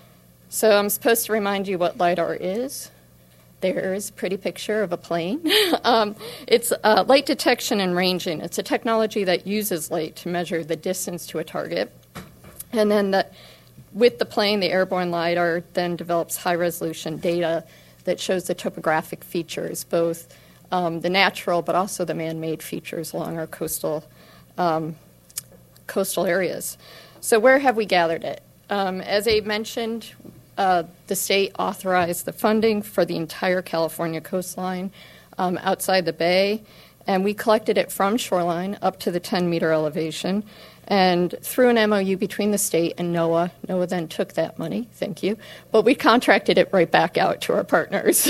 So I'm supposed to remind you what LiDAR is. There is a pretty picture of a plane. um, it's uh, light detection and ranging. It's a technology that uses light to measure the distance to a target. And then the, with the plane, the airborne LiDAR then develops high-resolution data that shows the topographic features, both um, the natural but also the man-made features along our coastal um, coastal areas. So where have we gathered it? Um, as Abe mentioned, Uh, the state authorized the funding for the entire California coastline um, outside the bay, and we collected it from shoreline up to the ten-meter elevation. And through an M O U between the state and NOAA, NOAA then took that money, thank you, but we contracted it right back out to our partners.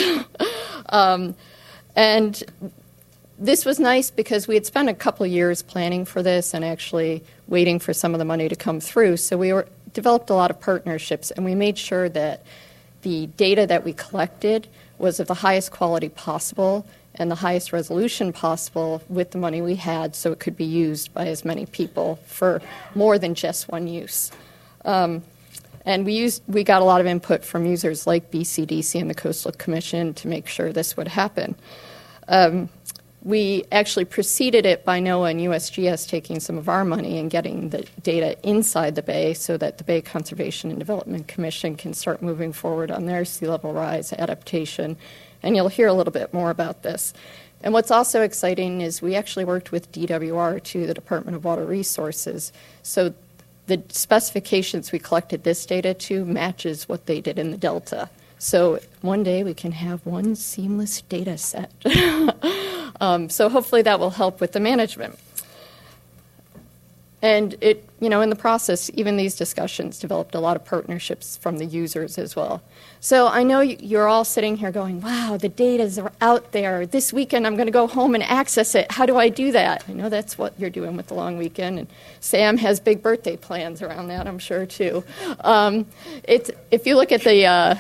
um, and this was nice because we had spent a couple of years planning for this and actually waiting for some of the money to come through. So we were developed a lot of partnerships, and we made sure that the data that we collected was of the highest quality possible and the highest resolution possible with the money we had, so it could be used by as many people for more than just one use. Um, and we used, we got a lot of input from users like B C D C and the Coastal Commission to make sure this would happen. Um, We actually preceded it by NOAA and U S G S taking some of our money and getting the data inside the bay so that the Bay Conservation and Development Commission can start moving forward on their sea level rise adaptation. And you'll hear a little bit more about this. And what's also exciting is we actually worked with D W R, too, the Department of Water Resources. So the specifications we collected this data to matches what they did in the Delta. So one day we can have one seamless data set. Um, so hopefully that will help with the management. And it, you know, in the process, even these discussions developed a lot of partnerships from the users as well. So I know you're all sitting here going, wow, the data's are out there. This weekend I'm going to go home and access it. How do I do that? I know that's what you're doing with the long weekend. And Sam has big birthday plans around that, I'm sure, too. Um, it's, if you look at the... Uh,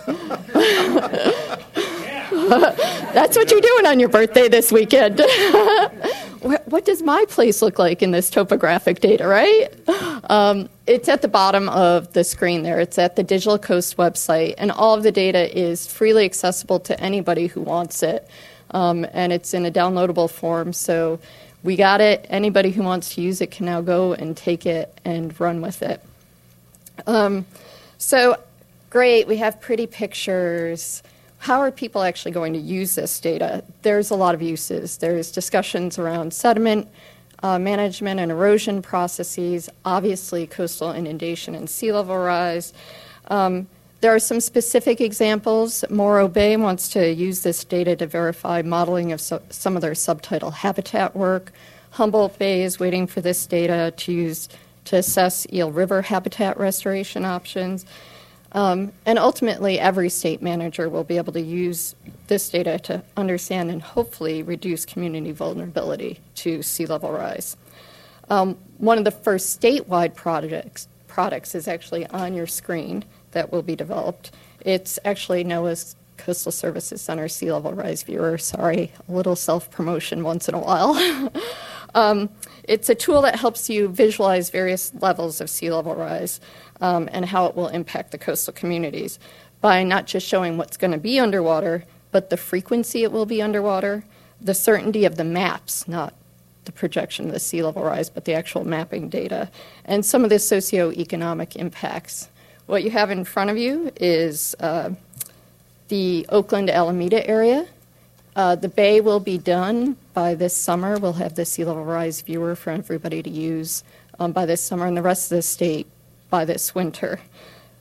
That's what you're doing on your birthday this weekend. What does my place look like in this topographic data, right? Um, it's at the bottom of the screen there. It's at the Digital Coast website, and all of the data is freely accessible to anybody who wants it. Um, and it's in a downloadable form, so we got it. Anybody who wants to use it can now go and take it and run with it. Um, so, great, we have pretty pictures. How are people actually going to use this data? There's a lot of uses. There's discussions around sediment uh, management and erosion processes, obviously coastal inundation and sea level rise. Um, there are some specific examples. Morro Bay wants to use this data to verify modeling of so, some of their subtidal habitat work. Humboldt Bay is waiting for this data to use to assess Eel River habitat restoration options. Um, and ultimately, every state manager will be able to use this data to understand and hopefully reduce community vulnerability to sea level rise. Um, one of the first statewide projects, products is actually on your screen that will be developed. It's actually NOAA's Coastal Services Center Sea Level Rise Viewer. Sorry, a little self-promotion once in a while. um, it's a tool that helps you visualize various levels of sea level rise um, and how it will impact the coastal communities by not just showing what's going to be underwater, but the frequency it will be underwater, the certainty of the maps, not the projection of the sea level rise, but the actual mapping data, and some of the socioeconomic impacts. What you have in front of you is uh, the Oakland Alameda area. Uh, the bay will be done by this summer. We'll have the sea level rise viewer for everybody to use um, by this summer, and the rest of the state by this winter.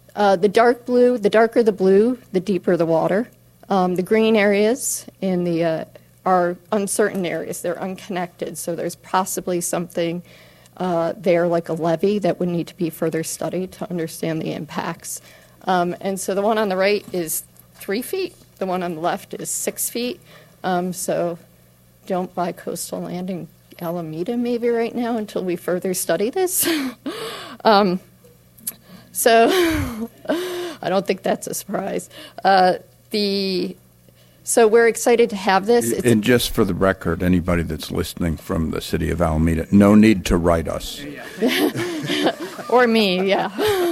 Uh, the dark blue, the darker the blue, the deeper the water. Um, the green areas in the uh, are uncertain areas. They're unconnected, so there's possibly something uh, there like a levee that would need to be further studied to understand the impacts. Um, and so the one on the right is three feet. The one on the left is six feet. Um, so don't buy coastal land in Alameda maybe right now until we further study this. um, so I don't think that's a surprise. Uh, the So we're excited to have this. It's and just for the record, anybody that's listening from the city of Alameda, no need to write us. Or me, yeah.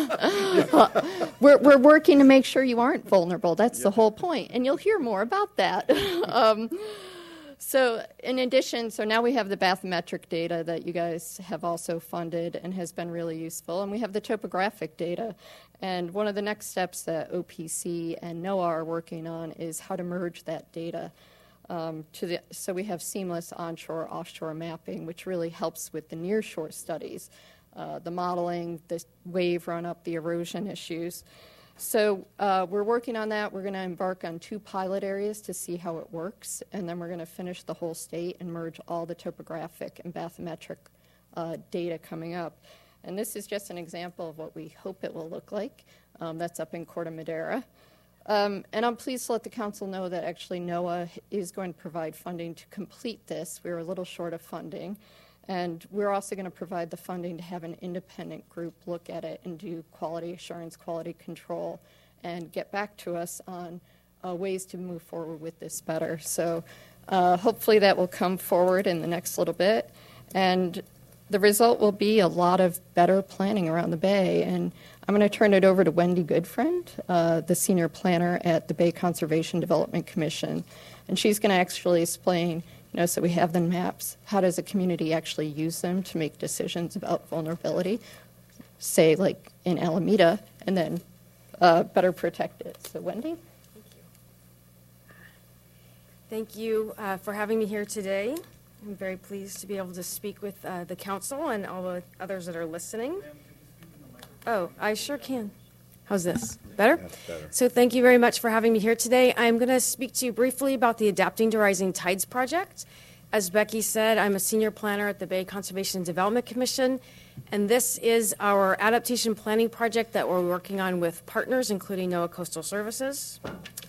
we're, we're working to make sure you aren't vulnerable. That's the whole point. And you'll hear more about that. um, so in addition, so now we have the bathymetric data that you guys have also funded and has been really useful. And we have the topographic data. And one of the next steps that O P C and NOAA are working on is how to merge that data. Um, to the, so we have seamless onshore, offshore mapping, which really helps with the nearshore studies, uh, the modeling, the wave run-up, the erosion issues. So uh, we're working on that. We're going to embark on two pilot areas to see how it works, and then we're going to finish the whole state and merge all the topographic and bathymetric uh, data coming up. And this is just an example of what we hope it will look like. Um, that's up in Corte Madera. Um, and I'm pleased to let the council know that actually NOAA is going to provide funding to complete this. We were a little short of funding. And we're also going to provide the funding to have an independent group look at it and do quality assurance, quality control, and get back to us on uh, ways to move forward with this better. So uh, hopefully that will come forward in the next little bit. And the result will be a lot of better planning around the Bay. And I'm going to turn it over to Wendy Goodfriend, uh, the senior planner at the Bay Conservation Development Commission. And she's going to actually explain, you know, so we have the maps, how does a community actually use them to make decisions about vulnerability, say like in Alameda, and then uh, better protect it. So Wendy? Thank you uh, for having me here today. I'm very pleased to be able to speak with uh, the council and all the others that are listening. Oh, I sure can. How's this? Better? That's better. So thank you very much for having me here today. I'm going to speak to you briefly about the Adapting to Rising Tides project. As Becky said, I'm a senior planner at the Bay Conservation and Development Commission, and this is our adaptation planning project that we're working on with partners, including NOAA Coastal Services.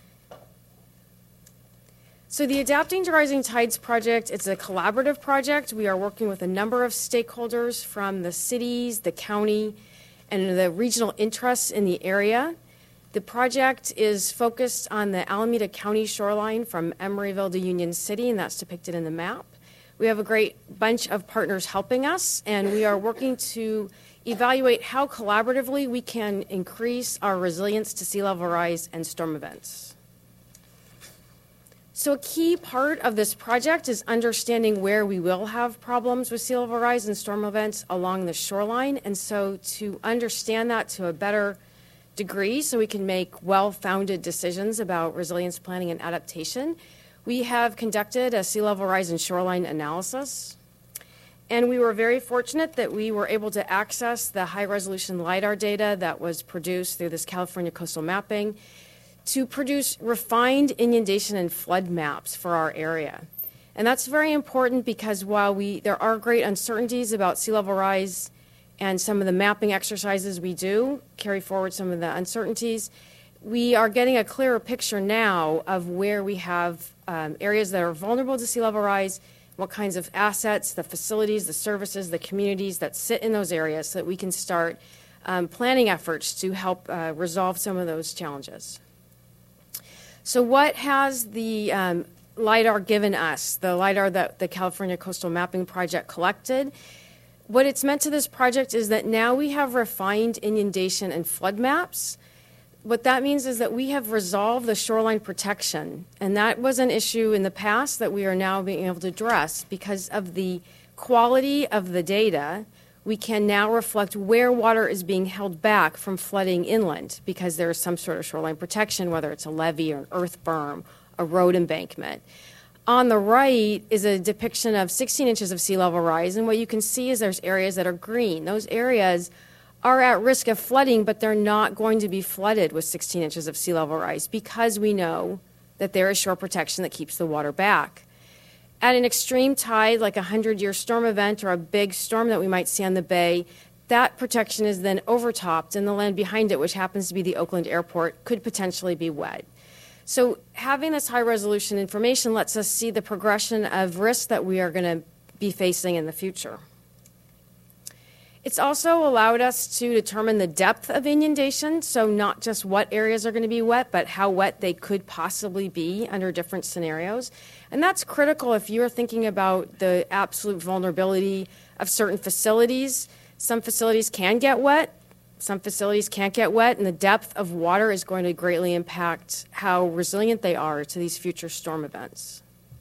So the Adapting to Rising Tides project, it's a collaborative project. We are working with a number of stakeholders from the cities, the county, and the regional interests in the area. The project is focused on the Alameda County shoreline from Emeryville to Union City, and that's depicted in the map. We have a great bunch of partners helping us, and we are working to evaluate how collaboratively we can increase our resilience to sea level rise and storm events. So a key part of this project is understanding where we will have problems with sea level rise and storm events along the shoreline. And so to understand that to a better degree so we can make well-founded decisions about resilience planning and adaptation, we have conducted a sea level rise and shoreline analysis. And we were very fortunate that we were able to access the high-resolution LIDAR data that was produced through this California coastal mapping to produce refined inundation and flood maps for our area. And that's very important because while we there are great uncertainties about sea level rise and some of the mapping exercises we do carry forward some of the uncertainties, we are getting a clearer picture now of where we have um, areas that are vulnerable to sea level rise, what kinds of assets, the facilities, the services, the communities that sit in those areas so that we can start um, planning efforts to help uh, resolve some of those challenges. So what has the um, LIDAR given us, the LIDAR that the California Coastal Mapping Project collected? What it's meant to this project is that now we have refined inundation and flood maps. What that means is that we have resolved the shoreline protection, and that was an issue in the past that we are now being able to address because of the quality of the data. We can now reflect where water is being held back from flooding inland because there is some sort of shoreline protection, whether it's a levee or an earth berm, a road embankment. On the right is a depiction of sixteen inches of sea level rise, and what you can see is there's areas that are green. Those areas are at risk of flooding, but they're not going to be flooded with sixteen inches of sea level rise because we know that there is shore protection that keeps the water back. At an extreme tide, like a hundred-year storm event or a big storm that we might see on the bay, that protection is then overtopped, and the land behind it, which happens to be the Oakland Airport, could potentially be wet. So having this high-resolution information lets us see the progression of risks that we are going to be facing in the future. It's also allowed us to determine the depth of inundation, so not just what areas are going to be wet, but how wet they could possibly be under different scenarios. And that's critical if you're thinking about the absolute vulnerability of certain facilities. Some facilities can get wet, some facilities can't get wet, and the depth of water is going to greatly impact how resilient they are to these future storm events.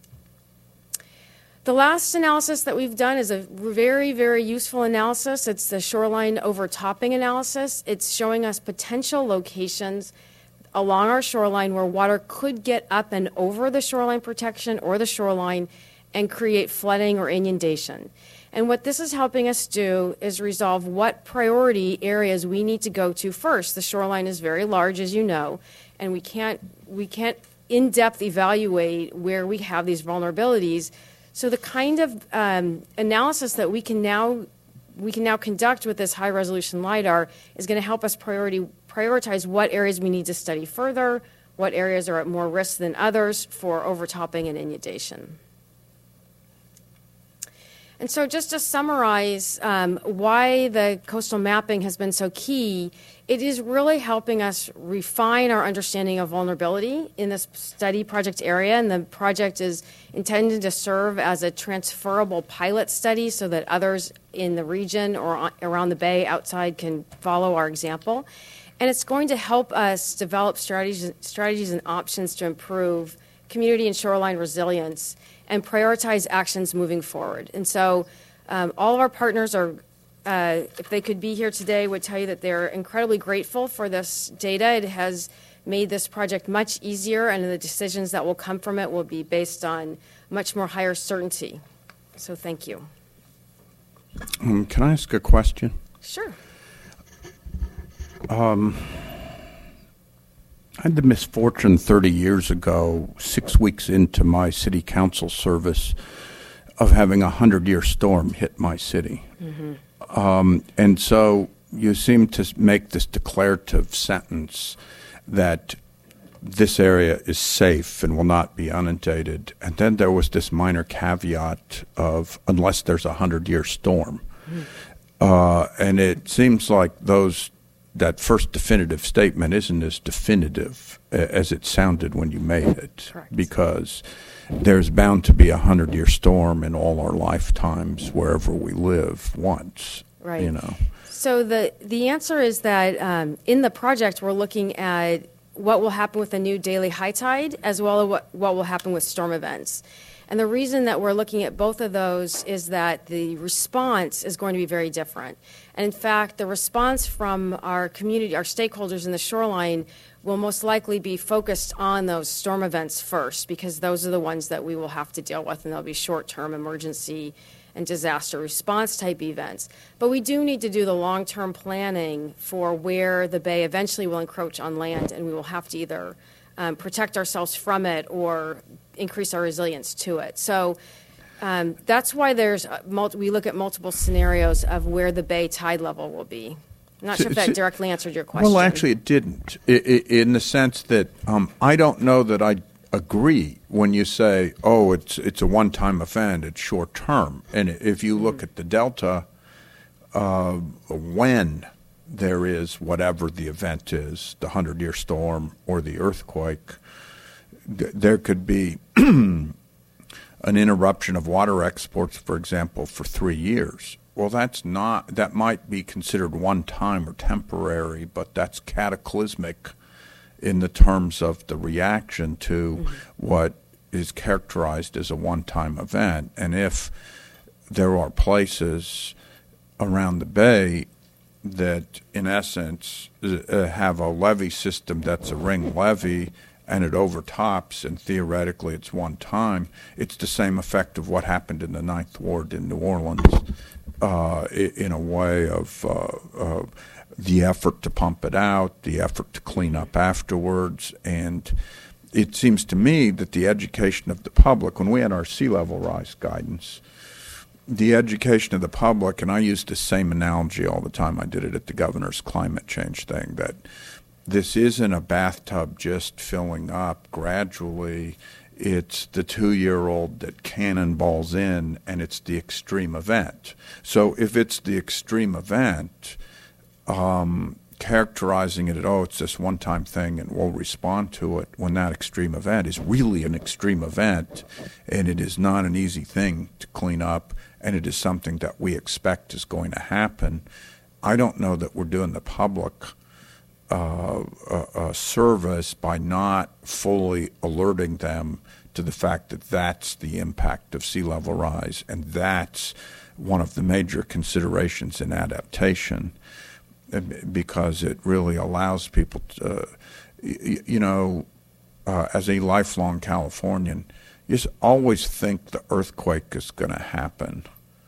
The last analysis that we've done is a very, very useful analysis. It's the shoreline overtopping analysis. It's showing us potential locations along our shoreline where water could get up and over the shoreline protection or the shoreline and create flooding or inundation. And what this is helping us do is resolve what priority areas we need to go to first. The shoreline is very large, as you know, and we can't, we can't in-depth evaluate where we have these vulnerabilities. So the kind of um, analysis that we can now we can now conduct with this high-resolution LiDAR is going to help us priority, prioritize what areas we need to study further, what areas are at more risk than others for overtopping and inundation. And so just to summarize um, why the coastal mapping has been so key, it is really helping us refine our understanding of vulnerability in this study project area. And the project is intended to serve as a transferable pilot study so that others in the region or around the bay outside can follow our example. And it's going to help us develop strategies, strategies and options to improve community and shoreline resilience and prioritize actions moving forward. And so um, all of our partners are, uh, if they could be here today, would tell you that they're incredibly grateful for this data. It has made this project much easier, and the decisions that will come from it will be based on much more higher certainty. So thank you. Um, can I ask a question? Sure. Um, I had the misfortune thirty years ago, six weeks into my city council service, of having a hundred-year storm hit my city. Mm-hmm. Um, and so you seem to make this declarative sentence that this area is safe and will not be inundated. And then there was this minor caveat of unless there's a hundred-year storm. Mm-hmm. Uh, and it seems like those that first definitive statement isn't as definitive as it sounded when you made it. Correct. Because there's bound to be a hundred-year storm in all our lifetimes wherever we live once. Right. You know. So the, the answer is that um, in the project we're looking at what will happen with the new daily high tide as well as what, what will happen with storm events. And the reason that we're looking at both of those is that the response is going to be very different. And in fact, the response from our community, our stakeholders in the shoreline, will most likely be focused on those storm events first, because those are the ones that we will have to deal with, and they'll be short-term emergency and disaster response type events. But we do need to do the long-term planning for where the bay eventually will encroach on land, and we will have to either um, protect ourselves from it or increase our resilience to it. So um, that's why there's a multi- we look at multiple scenarios of where the bay tide level will be. I'm not So- sure if that so- directly answered your question. Well, actually, it didn't, I- I- in the sense that um, I don't know that I agree when you say, oh, it's it's a one-time event, it's short-term. And if you look at the Delta, uh, when there is whatever the event is, the hundred-year storm or the earthquake, th- there could be an interruption of water exports, for example, for three years. Well, that's not, that might be considered one time or temporary, but that's cataclysmic in the terms of the reaction to mm-hmm. what is characterized as a one-time event. And if there are places around the bay that, in essence, uh, have a levee system that's a ring levee, and it overtops, and theoretically it's one time, it's the same effect of what happened in the Ninth Ward in New Orleans. uh, in a way of uh, uh, the effort to pump it out, the effort to clean up afterwards. And it seems to me that the education of the public, when we had our sea level rise guidance, the education of the public, and I use the same analogy all the time, I did it at the governor's climate change thing, that this isn't a bathtub just filling up gradually. It's the two-year-old that cannonballs in, and it's the extreme event. So if it's the extreme event, um, characterizing it at, oh, it's this one-time thing and we'll respond to it, when that extreme event is really an extreme event, and it is not an easy thing to clean up, and it is something that we expect is going to happen, I don't know that we're doing the public uh, a, a service by not fully alerting them to the fact that that's the impact of sea level rise, and that's one of the major considerations in adaptation, because it really allows people to, uh, you, you know, uh, as a lifelong Californian, you just always think the earthquake is going to happen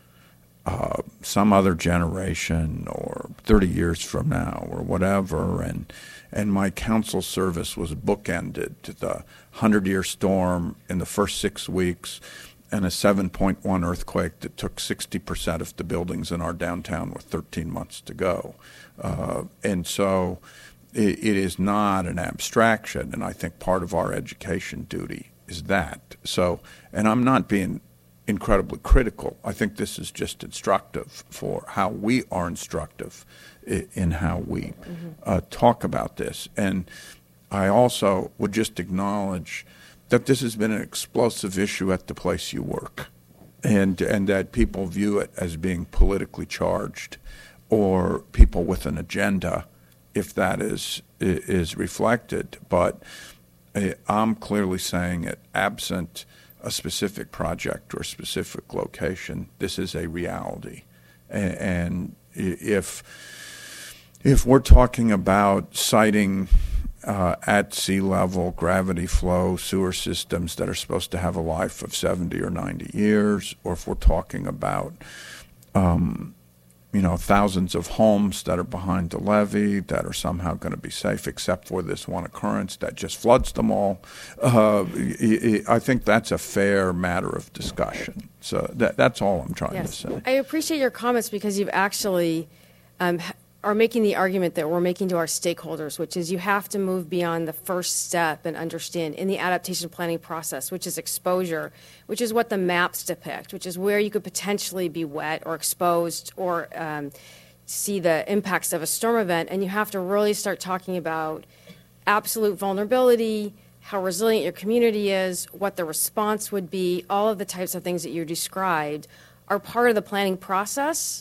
uh, some other generation or thirty years from now or whatever. And and my council service was bookended to the hundred-year storm in the first six weeks and a seven point one earthquake that took sixty percent of the buildings in our downtown with thirteen months to go. Uh, and so it, it is not an abstraction, and I think part of our education duty is that. So, and I'm not being incredibly critical. I think this is just instructive for how we are instructive in, in how we mm-hmm. uh, talk about this. And I also would just acknowledge that this has been an explosive issue at the place you work, and and that people view it as being politically charged or people with an agenda, if that is is reflected. But I'm clearly saying it, absent a specific project or a specific location, this is a reality. And if if we're talking about siting Uh, at sea level, gravity flow, sewer systems that are supposed to have a life of seventy or ninety years, or if we're talking about, um, you know, thousands of homes that are behind the levee that are somehow going to be safe except for this one occurrence that just floods them all, uh, I think that's a fair matter of discussion. So that, that's all I'm trying yes. to say. I appreciate your comments because you've actually um, are making the argument that we're making to our stakeholders, which is you have to move beyond the first step and understand in the adaptation planning process, which is exposure, which is what the maps depict, which is where you could potentially be wet or exposed or um, see the impacts of a storm event. And you have to really start talking about absolute vulnerability, how resilient your community is, what the response would be. All of the types of things that you described are part of the planning process.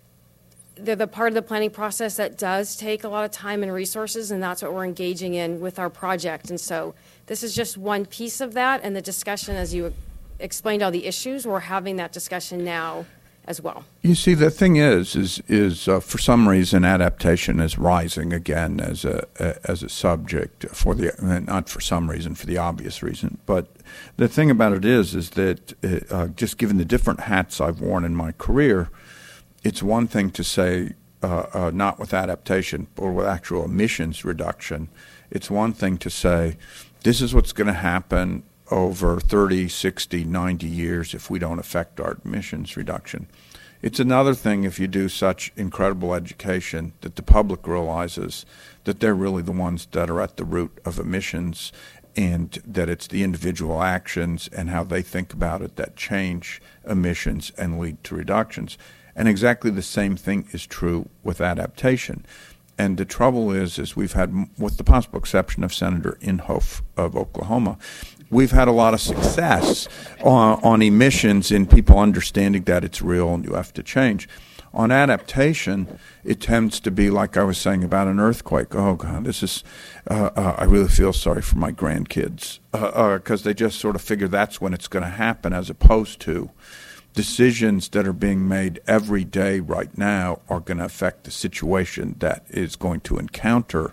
They're the part of the planning process that does take a lot of time and resources, and that's what we're engaging in with our project. And so this is just one piece of that, and the discussion, as you explained all the issues, we're having that discussion now as well. You see, the thing is, is, is uh, for some reason, adaptation is rising again as a, a as a subject for the, not for some reason, for the obvious reason. But the thing about it is, is that uh, just given the different hats I've worn in my career, it's one thing to say, uh, uh, not with adaptation, or with actual emissions reduction. It's one thing to say, this is what's going to happen over thirty, sixty, ninety years if we don't affect our emissions reduction. It's another thing if you do such incredible education that the public realizes that they're really the ones that are at the root of emissions, and that it's the individual actions and how they think about it that change emissions and lead to reductions. And exactly the same thing is true with adaptation. And the trouble is, is we've had, with the possible exception of Senator Inhofe of Oklahoma, we've had a lot of success on, on emissions in people understanding that it's real and you have to change. On adaptation, it tends to be like I was saying about an earthquake. Oh, God, this is, uh, uh, I really feel sorry for my grandkids, because uh, uh, they just sort of figure that's when it's going to happen, as opposed to decisions that are being made every day right now are going to affect the situation that is going to encounter,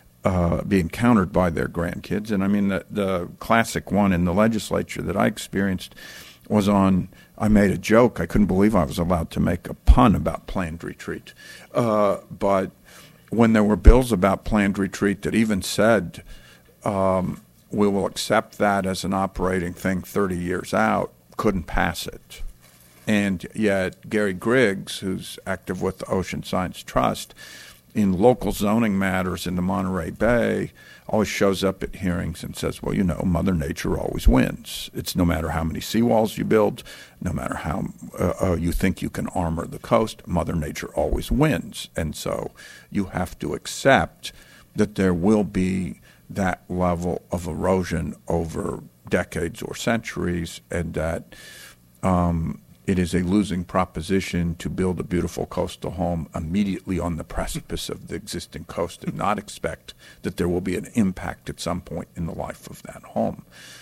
uh, be encountered by their grandkids. And I mean, the, the classic one in the legislature that I experienced was on I made a joke. I couldn't believe I was allowed to make a pun about planned retreat. Uh, but when there were bills about planned retreat that even said um, we will accept that as an operating thing thirty years out, couldn't pass it. And yet Gary Griggs, who's active with the Ocean Science Trust, in local zoning matters in the Monterey Bay, always shows up at hearings and says, well, you know, Mother Nature always wins. It's no matter how many seawalls you build, no matter how uh, uh, you think you can armor the coast, Mother Nature always wins. And so you have to accept that there will be that level of erosion over decades or centuries, and that um, it is a losing proposition to build a beautiful coastal home immediately on the precipice of the existing coast and not expect that there will be an impact at some point in the life of that home.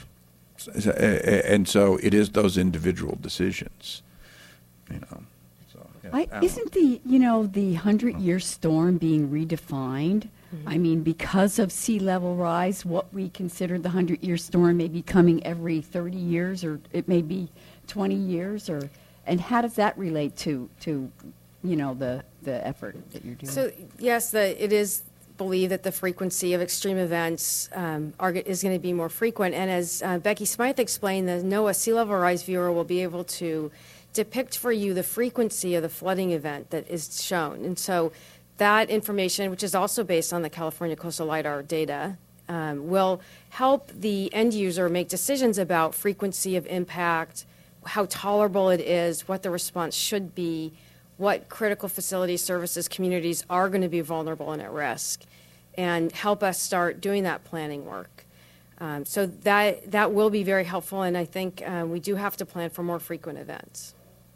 And so it is those individual decisions, you know. So, yeah, I, isn't the, you know, the hundred-year storm being redefined? Mm-hmm. I mean, because of sea level rise, what we consider the hundred-year storm may be coming every thirty years, or it may be twenty years, or and how does that relate to, to you know, the, the effort that you're doing? So, yes, the, it is believed that the frequency of extreme events um, are, is going to be more frequent. And as uh, Becky Smythe explained, the NOAA Sea Level Rise Viewer will be able to depict for you the frequency of the flooding event that is shown. And so that information, which is also based on the California Coastal LIDAR data, um, will help the end user make decisions about frequency of impact, how tolerable it is, what the response should be, what critical facilities, services, communities are going to be vulnerable and at risk, and help us start doing that planning work. Um, so that that will be very helpful, and I think uh, we do have to plan for more frequent events.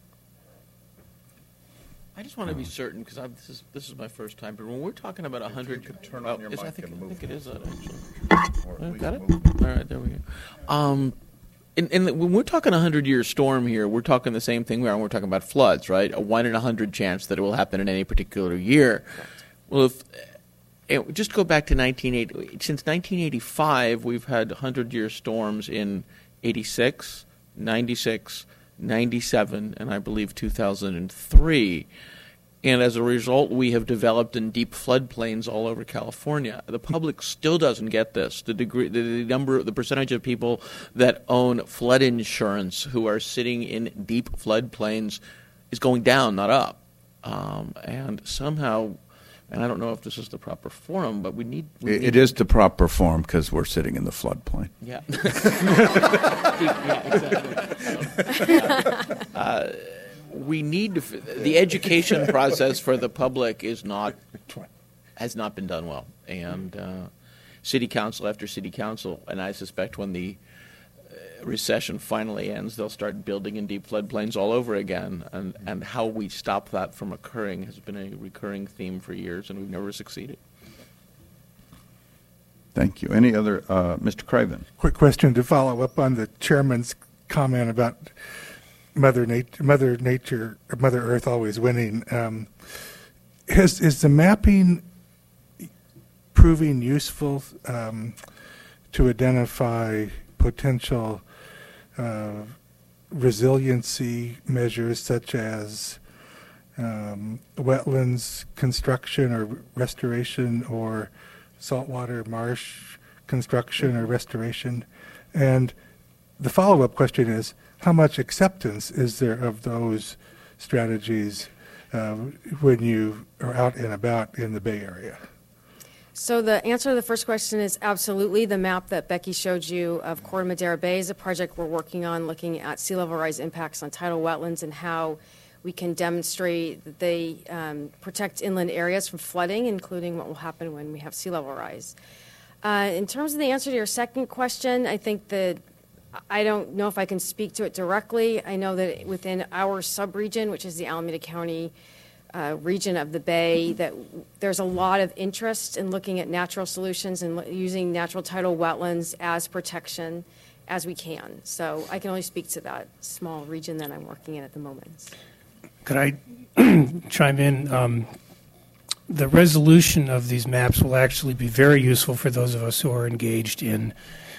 I just want to be certain, because this is this is my first time, but when we're talking about one hundred... You could turn on oh, your is, mic I think, and I move think it it. is that, actually. Or Oh, we got can it? move it. All right, there we go. Um, and, and when we're talking a hundred-year storm here, we're talking the same thing we are when we're talking about floods, right? A one in a hundred chance that it will happen in any particular year. Well, if uh, just go back to nineteen eighty, since nineteen eighty-five, we've had hundred-year storms in eighty-six, ninety-six, ninety-seven, and I believe two thousand three. And as a result, we have developed in deep floodplains all over California. The public still doesn't get this. The degree, the, the number, the percentage of people that own flood insurance who are sitting in deep floodplains is going down, not up. Um, and somehow, and I don't know if this is the proper forum, but we need. We It, need it is the proper form because we're sitting in the floodplain. Yeah. yeah, exactly. uh, We need to, the education process for the public is not, has not been done well. And uh, city council after city council, and I suspect when the uh, recession finally ends, they'll start building in deep floodplains all over again. And, and how we stop that from occurring has been a recurring theme for years, and we've never succeeded. Thank you. Any other, uh, Mister Craven? Quick question to follow up on the chairman's comment about Mother Nature, Mother Nature, Mother Earth always winning. Um, is is the mapping proving useful um, to identify potential uh, resiliency measures such as um, wetlands construction or restoration, or saltwater marsh construction or restoration? And the follow-up question is, how much acceptance is there of those strategies uh, when you are out and about in the Bay Area? So the answer to the first question is absolutely. The map that Becky showed you of Corte Madera Bay is a project we're working on, looking at sea level rise impacts on tidal wetlands and how we can demonstrate that they um, protect inland areas from flooding, including what will happen when we have sea level rise. Uh, in terms of the answer to your second question, I think that I don't know if I can speak to it directly. I know that within our subregion, which is the Alameda County uh, region of the Bay, that there's a lot of interest in looking at natural solutions and using natural tidal wetlands as protection as we can. So I can only speak to that small region that I'm working in at the moment. Could I chime in? Um, the resolution of these maps will actually be very useful for those of us who are engaged in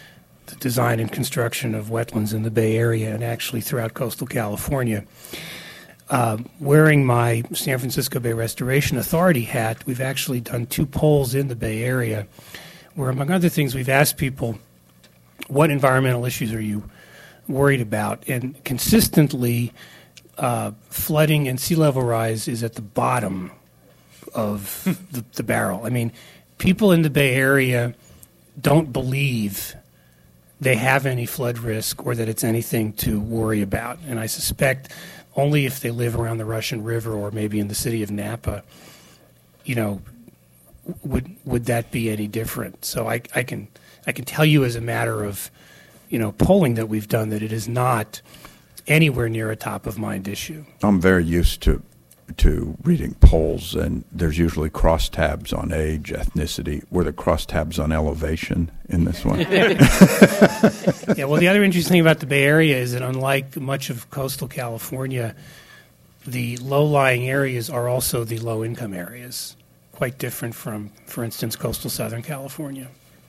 the design and construction of wetlands in the Bay Area and actually throughout coastal California. Uh, wearing my San Francisco Bay Restoration Authority hat, we've actually done two polls in the Bay Area where, among other things, we've asked people, what environmental issues are you worried about? And consistently, uh, flooding and sea level rise is at the bottom of the, the barrel. I mean, people in the Bay Area don't believe they have any flood risk or that it's anything to worry about. And I suspect only if they live around the Russian River or maybe in the city of Napa, you know, would would that be any different? So I, I can I can tell you as a matter of, you know, polling that we've done that it is not anywhere near a top of mind issue. I'm very used to to reading polls, and there's usually crosstabs on age, ethnicity. Were there crosstabs on elevation in this one? Yeah, well, the other interesting thing about the Bay Area is that unlike much of coastal California, the low-lying areas are also the low-income areas, quite different from, for instance, coastal Southern California.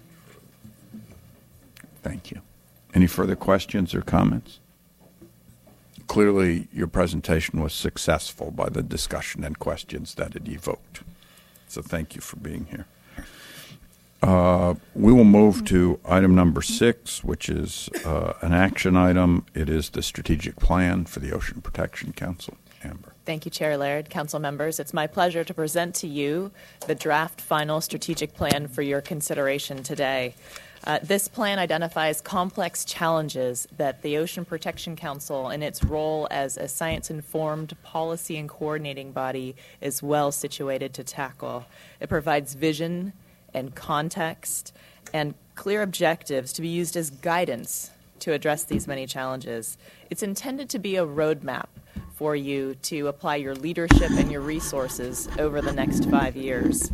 Thank you. Any further questions or comments? Clearly, your presentation was successful by the discussion and questions that it evoked. So thank you for being here. Uh, we will move to item number six, which is uh, an action item. It is the strategic plan for the Ocean Protection Council. Amber. Thank you, Chair Laird, council members. It's my pleasure to present to you the draft final strategic plan for your consideration today. Uh, this plan identifies complex challenges that the Ocean Protection Council, in its role as a science-informed policy and coordinating body, is well situated to tackle. It provides vision and context and clear objectives to be used as guidance to address these many challenges. It's intended to be a roadmap for you to apply your leadership and your resources over the next five years.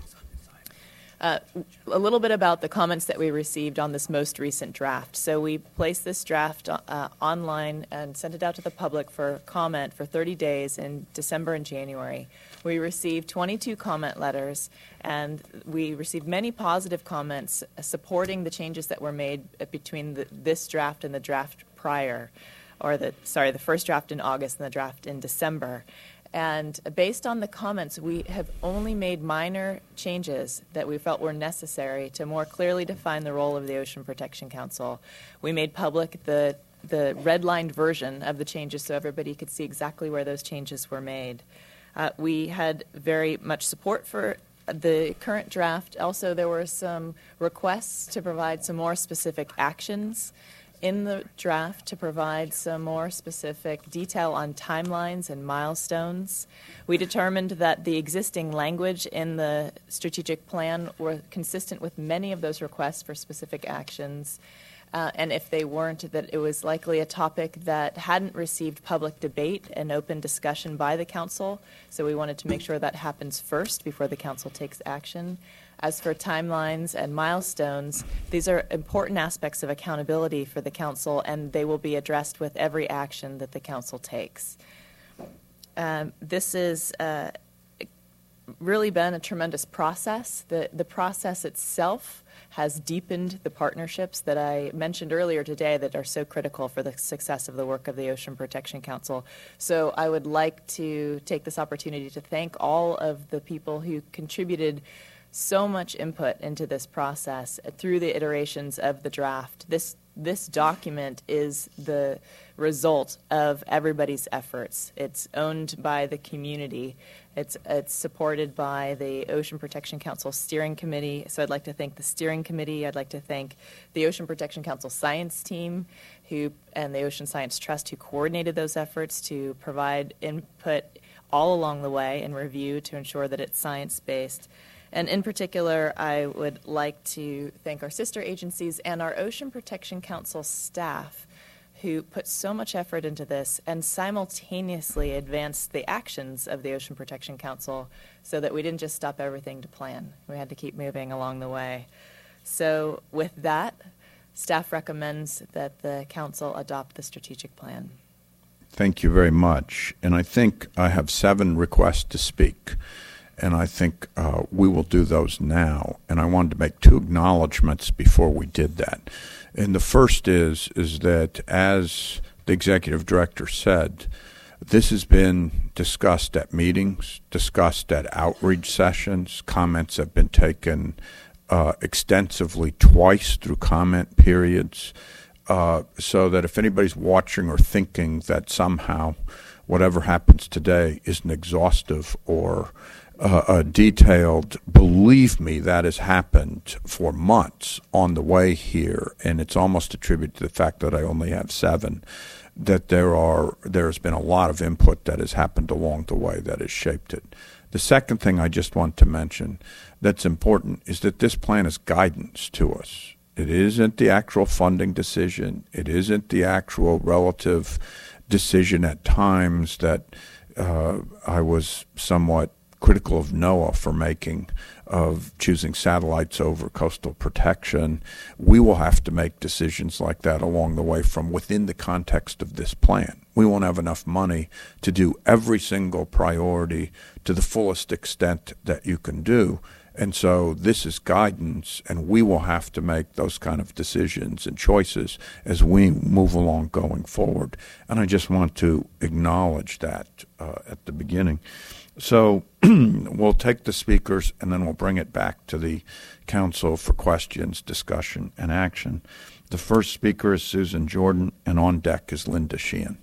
Uh, a little bit about the comments that we received on this most recent draft. So we placed this draft uh, online and sent it out to the public for comment for thirty days in December and January. We received twenty-two comment letters, and we received many positive comments supporting the changes that were made between the, this draft and the draft prior, or the sorry, the first draft in August and the draft in December. And based on the comments, we have only made minor changes that we felt were necessary to more clearly define the role of the Ocean Protection Council. We made public the the redlined version of the changes so everybody could see exactly where those changes were made. Uh, we had very much support for the current draft. Also, there were some requests to provide some more specific actions in the draft to provide some more specific detail on timelines and milestones. We determined that the existing language in the strategic plan were consistent with many of those requests for specific actions. Uh, and if they weren't, that it was likely a topic that hadn't received public debate and open discussion by the council. So we wanted to make sure that happens first before the council takes action. As for timelines and milestones, these are important aspects of accountability for the council, and they will be addressed with every action that the council takes. Um, this has uh, really been a tremendous process. The, the process itself has deepened the partnerships that I mentioned earlier today that are so critical for the success of the work of the Ocean Protection Council. So I would like to take this opportunity to thank all of the people who contributed so much input into this process through the iterations of the draft. This this document is the result of everybody's efforts. It's owned by the community. It's it's supported by the Ocean Protection Council Steering Committee. So I'd like to thank the Steering Committee. I'd like to thank the Ocean Protection Council Science Team who and the Ocean Science Trust who coordinated those efforts to provide input all along the way and review to ensure that it's science-based. And in particular, I would like to thank our sister agencies and our Ocean Protection Council staff who put so much effort into this and simultaneously advanced the actions of the Ocean Protection Council so that we didn't just stop everything to plan. We had to keep moving along the way. So with that, staff recommends that the council adopt the strategic plan. Thank you very much. And I think I have seven requests to speak. and I think uh, we will do those now. And I wanted to make two acknowledgments before we did that. And the first is is that, as the executive director said, this has been discussed at meetings, discussed at outreach sessions. Comments have been taken uh, extensively twice through comment periods, uh, so that if anybody's watching or thinking that somehow whatever happens today isn't exhaustive or uh, uh, detailed, believe me, that has happened for months on the way here, and it's almost attributed to the fact that I only have seven, that there are there's been a lot of input that has happened along the way that has shaped it. The second thing I just want to mention that's important is that this plan is guidance to us. It isn't the actual funding decision. It isn't the actual relative decision at times that uh, I was somewhat critical of NOAA for making, of choosing satellites over coastal protection. We will have to make decisions like that along the way from within the context of this plan. We won't have enough money to do every single priority to the fullest extent that you can do. And so this is guidance, and we will have to make those kind of decisions and choices as we move along going forward. And I just want to acknowledge that uh, at the beginning. So we'll take the speakers, and then we'll bring it back to the council for questions, discussion, and action. The first speaker is Susan Jordan, and on deck is Linda Sheehan.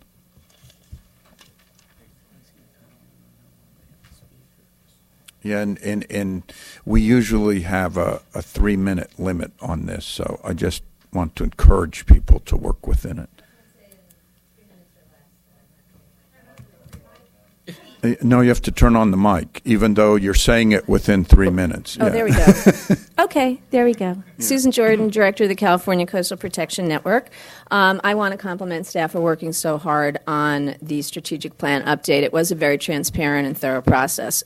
Yeah, and, and, and we usually have a, a three-minute limit on this, so I just want to encourage people to work within it. No, you have to turn on the mic, even though you're saying it within three minutes. Oh, yeah. there we go. Okay, there we go. Yeah. Susan Jordan, Director of the California Coastal Protection Network. Um, I want to compliment staff for working so hard on the strategic plan update. It was a very transparent and thorough process.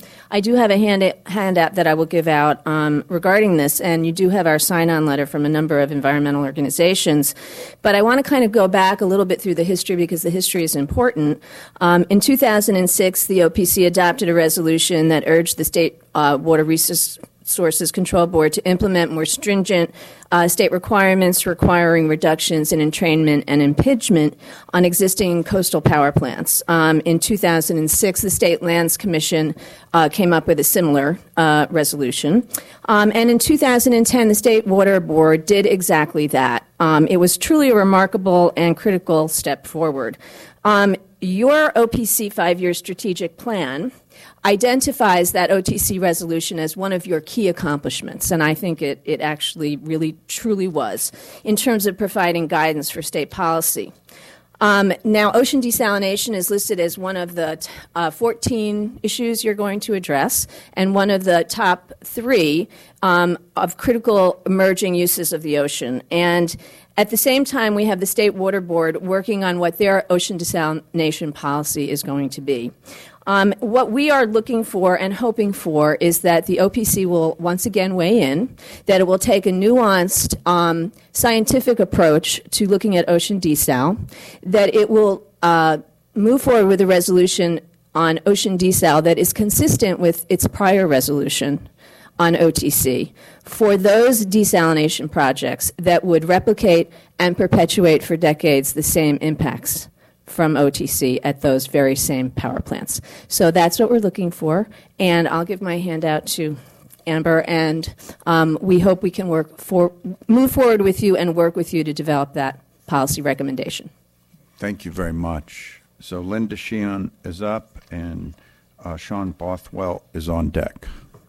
I do have a hand handout that I will give out um, regarding this, and you do have our sign-on letter from a number of environmental organizations. But I want to kind of go back a little bit through the history because the history is important. Um, in two thousand six, the O P C adopted a resolution that urged the State uh, Water Resources Control Board to implement more stringent uh, state requirements requiring reductions in entrainment and impingement on existing coastal power plants. Um, in two thousand six, the State Lands Commission uh, came up with a similar uh, resolution. Um, and in two thousand ten, the State Water Board did exactly that. Um, it was truly a remarkable and critical step forward. Um, Your O P C five-year strategic plan identifies that O T C resolution as one of your key accomplishments, and I think it, it actually really truly was, in terms of providing guidance for state policy. Um, now, ocean desalination is listed as one of the t- uh, fourteen issues you're going to address, and one of the top three um, of critical emerging uses of the ocean. And at the same time, we have the State Water Board working on what their ocean desalination policy is going to be. Um, what we are looking for and hoping for is that the O P C will once again weigh in, that it will take a nuanced um, scientific approach to looking at ocean desal, that it will uh, move forward with a resolution on ocean desal that is consistent with its prior resolution on O T C for those desalination projects that would replicate and perpetuate for decades the same impacts from O T C at those very same power plants. So that's what we're looking for, and I'll give my handout to Amber, and um, we hope we can work for move forward with you and work with you to develop that policy recommendation. Thank you very much. So Linda Sheehan is up, and uh, Sean Bothwell is on deck.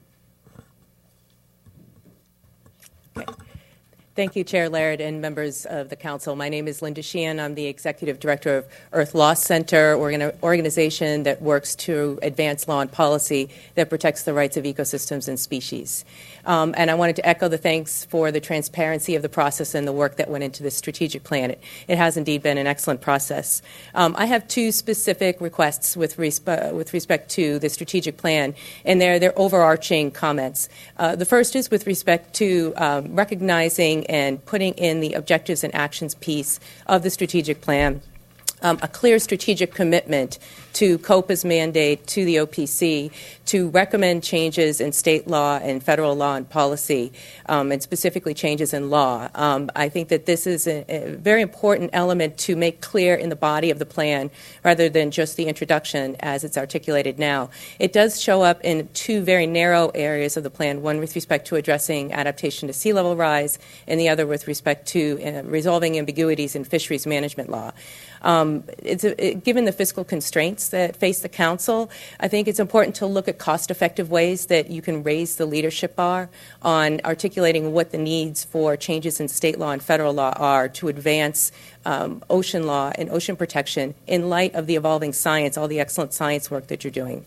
Thank you, Chair Laird and members of the Council. My name is Linda Sheehan. I'm the Executive Director of Earth Law Center, an organization that works to advance law and policy that protects the rights of ecosystems and species. Um, and I wanted to echo the thanks for the transparency of the process and the work that went into this strategic plan. It, it has indeed been an excellent process. Um, I have two specific requests with, resp- with respect to the strategic plan, and they're, they're overarching comments. Uh, the first is with respect to um, recognizing and putting in the objectives and actions piece of the strategic plan, um, a clear strategic commitment to COPA's mandate to the O P C to recommend changes in state law and federal law and policy, um, and specifically changes in law. Um, I think that this is a, a very important element to make clear in the body of the plan rather than just the introduction as it's articulated now. It does show up in two very narrow areas of the plan, one with respect to addressing adaptation to sea level rise and the other with respect to uh, resolving ambiguities in fisheries management law. Um, it's a, it, given the fiscal constraints that face the Council, I think it's important to look at cost-effective ways that you can raise the leadership bar on articulating what the needs for changes in state law and federal law are to advance um, ocean law and ocean protection in light of the evolving science, all the excellent science work that you're doing.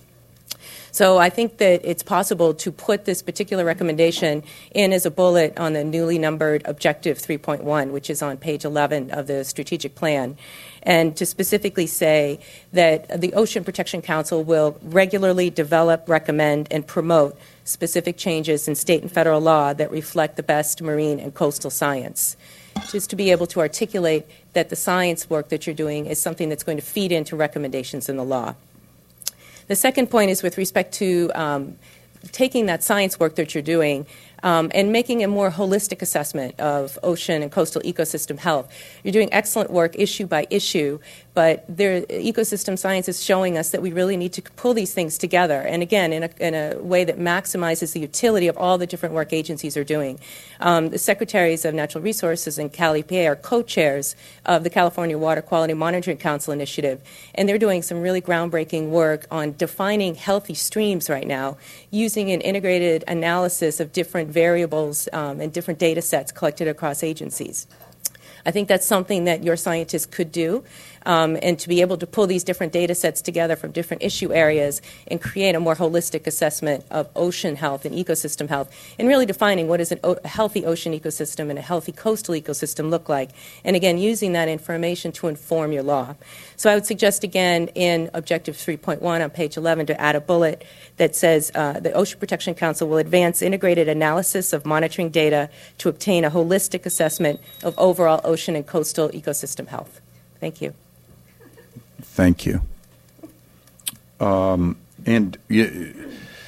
So I think that it's possible to put this particular recommendation in as a bullet on the newly numbered Objective three point one, which is on page eleven of the strategic plan, and to specifically say that the Ocean Protection Council will regularly develop, recommend, and promote specific changes in state and federal law that reflect the best marine and coastal science. Just to be able to articulate that the science work that you're doing is something that's going to feed into recommendations in the law. The second point is with respect to um, taking that science work that you're doing um, and making a more holistic assessment of ocean and coastal ecosystem health. You're doing excellent work issue by issue, but there, ecosystem science is showing us that we really need to pull these things together, and again, in a, in a way that maximizes the utility of all the different work agencies are doing. Um, the Secretaries of Natural Resources and Cal E P A are co-chairs of the California Water Quality Monitoring Council initiative, and they're doing some really groundbreaking work on defining healthy streams right now using an integrated analysis of different variables um, and different data sets collected across agencies. I think that's something that your scientists could do, um, and to be able to pull these different data sets together from different issue areas and create a more holistic assessment of ocean health and ecosystem health, and really defining what does an o- a healthy ocean ecosystem and a healthy coastal ecosystem look like, and again, using that information to inform your law. So I would suggest again in Objective three point one on page eleven to add a bullet that says uh, the Ocean Protection Council will advance integrated analysis of monitoring data to obtain a holistic assessment of overall ocean and coastal ecosystem health. Thank you. Thank you. Um, and you,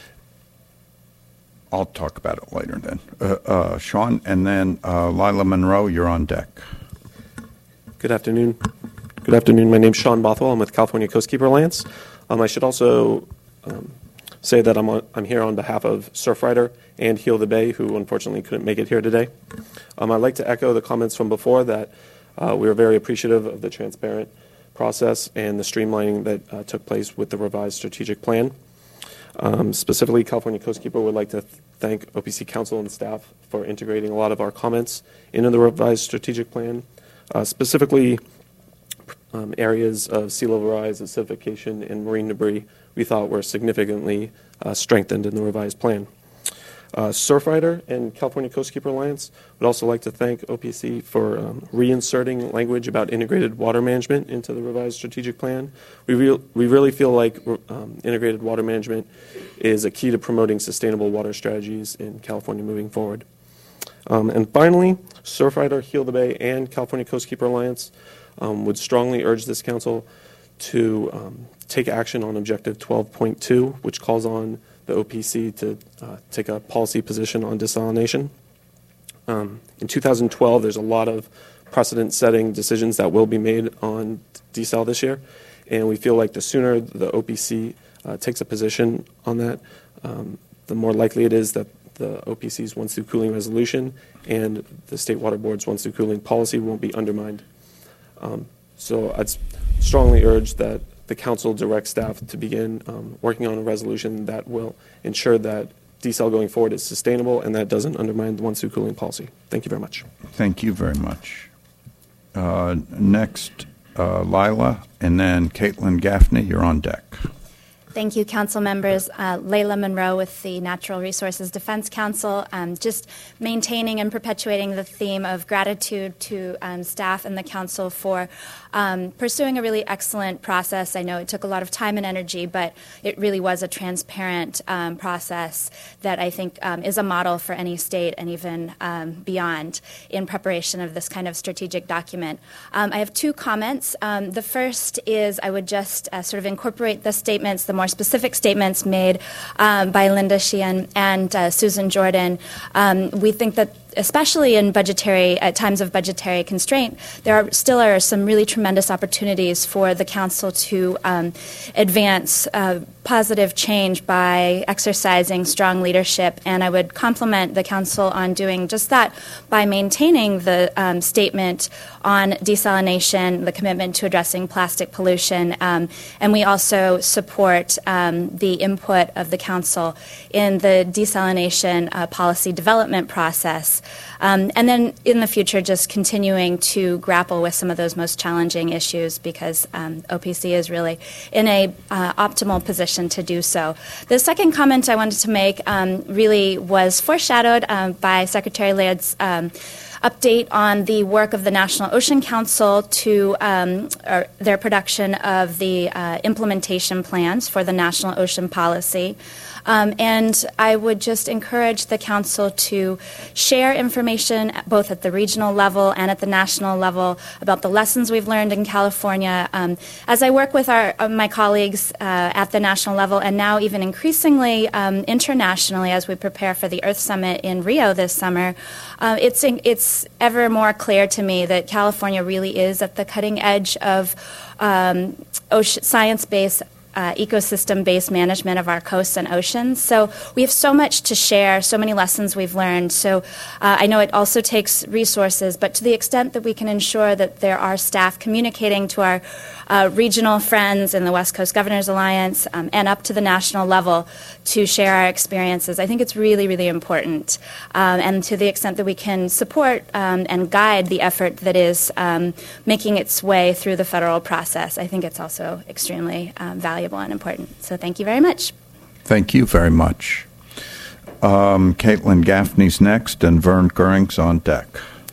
I'll talk about it later then. Uh, uh, Sean, and then uh, Lila Monroe, you're on deck. Good afternoon. Good afternoon. My name's Sean Bothwell. I'm with California Coastkeeper Alliance. Um, I should also um, say that I'm, on, I'm here on behalf of Surfrider and Heal the Bay, who unfortunately couldn't make it here today. Um, I'd like to echo the comments from before that uh, we are very appreciative of the transparent process and the streamlining that uh, took place with the revised strategic plan. Um, specifically, California Coastkeeper would like to th- thank O P C Council and staff for integrating a lot of our comments into the revised strategic plan, uh, specifically um, areas of sea level rise, acidification, and marine debris we thought were significantly uh, strengthened in the revised plan. Uh, Surfrider and California Coastkeeper Alliance would also like to thank O P C for um, reinserting language about integrated water management into the revised strategic plan. We, re- we really feel like um, integrated water management is a key to promoting sustainable water strategies in California moving forward. Um, and finally, Surfrider, Heal the Bay, and California Coastkeeper Alliance um, would strongly urge this council to um, take action on Objective twelve point two, which calls on the O P C to uh, take a policy position on desalination. Um, in two thousand twelve, there's a lot of precedent-setting decisions that will be made on desal this year, and we feel like the sooner the O P C uh, takes a position on that, um, the more likely it is that the O P C's once through cooling resolution and the State Water Board's once through cooling policy won't be undermined. Um, so I'd strongly urge that the council directs staff to begin um, working on a resolution that will ensure that desal going forward is sustainable and that doesn't undermine the once through cooling policy. Thank you very much. Thank you very much. Uh, next, uh, Lila, and then Caitlin Gaffney, you're on deck. Thank you, council members. Uh, Layla Monroe with the Natural Resources Defense Council. Um, just maintaining and perpetuating the theme of gratitude to um, staff and the council for um, pursuing a really excellent process. I know it took a lot of time and energy, but it really was a transparent um, process that I think um, is a model for any state and even um, beyond in preparation of this kind of strategic document. Um, I have two comments. Um, the first is I would just uh, sort of incorporate the statements, the more specific statements made um, by Linda Sheehan and uh, Susan Jordan. Um, we think that especially in budgetary, at times of budgetary constraint, there are still are some really tremendous opportunities for the council to um, advance uh, positive change by exercising strong leadership. And I would compliment the council on doing just that by maintaining the um, statement on desalination, the commitment to addressing plastic pollution. Um, and we also support um, the input of the council in the desalination uh, policy development process. Um, and then in the future, just continuing to grapple with some of those most challenging issues because um, O P C is really in a uh, optimal position to do so. The second comment I wanted to make um, really was foreshadowed um, by Secretary Laird's um, update on the work of the National Ocean Council to um, or their production of the uh, implementation plans for the National Ocean Policy. Um, and I would just encourage the council to share information both at the regional level and at the national level about the lessons we've learned in California. Um, as I work with our uh, my colleagues uh, at the national level and now even increasingly um, internationally as we prepare for the Earth Summit in Rio this summer, uh, it's it's ever more clear to me that California really is at the cutting edge of um, ocean, science-based Uh, ecosystem-based management of our coasts and oceans. So we have so much to share, so many lessons we've learned. So uh, I know it also takes resources, but to the extent that we can ensure that there are staff communicating to our uh, regional friends in the West Coast Governors Alliance um, and up to the national level to share our experiences, I think it's really, really important. Um, and to the extent that we can support um, and guide the effort that is um, making its way through the federal process, I think it's also extremely um, valuable and important. So thank you very much. Thank you very much. Um, Caitlin Gaffney's next, and Vern Goering's on deck.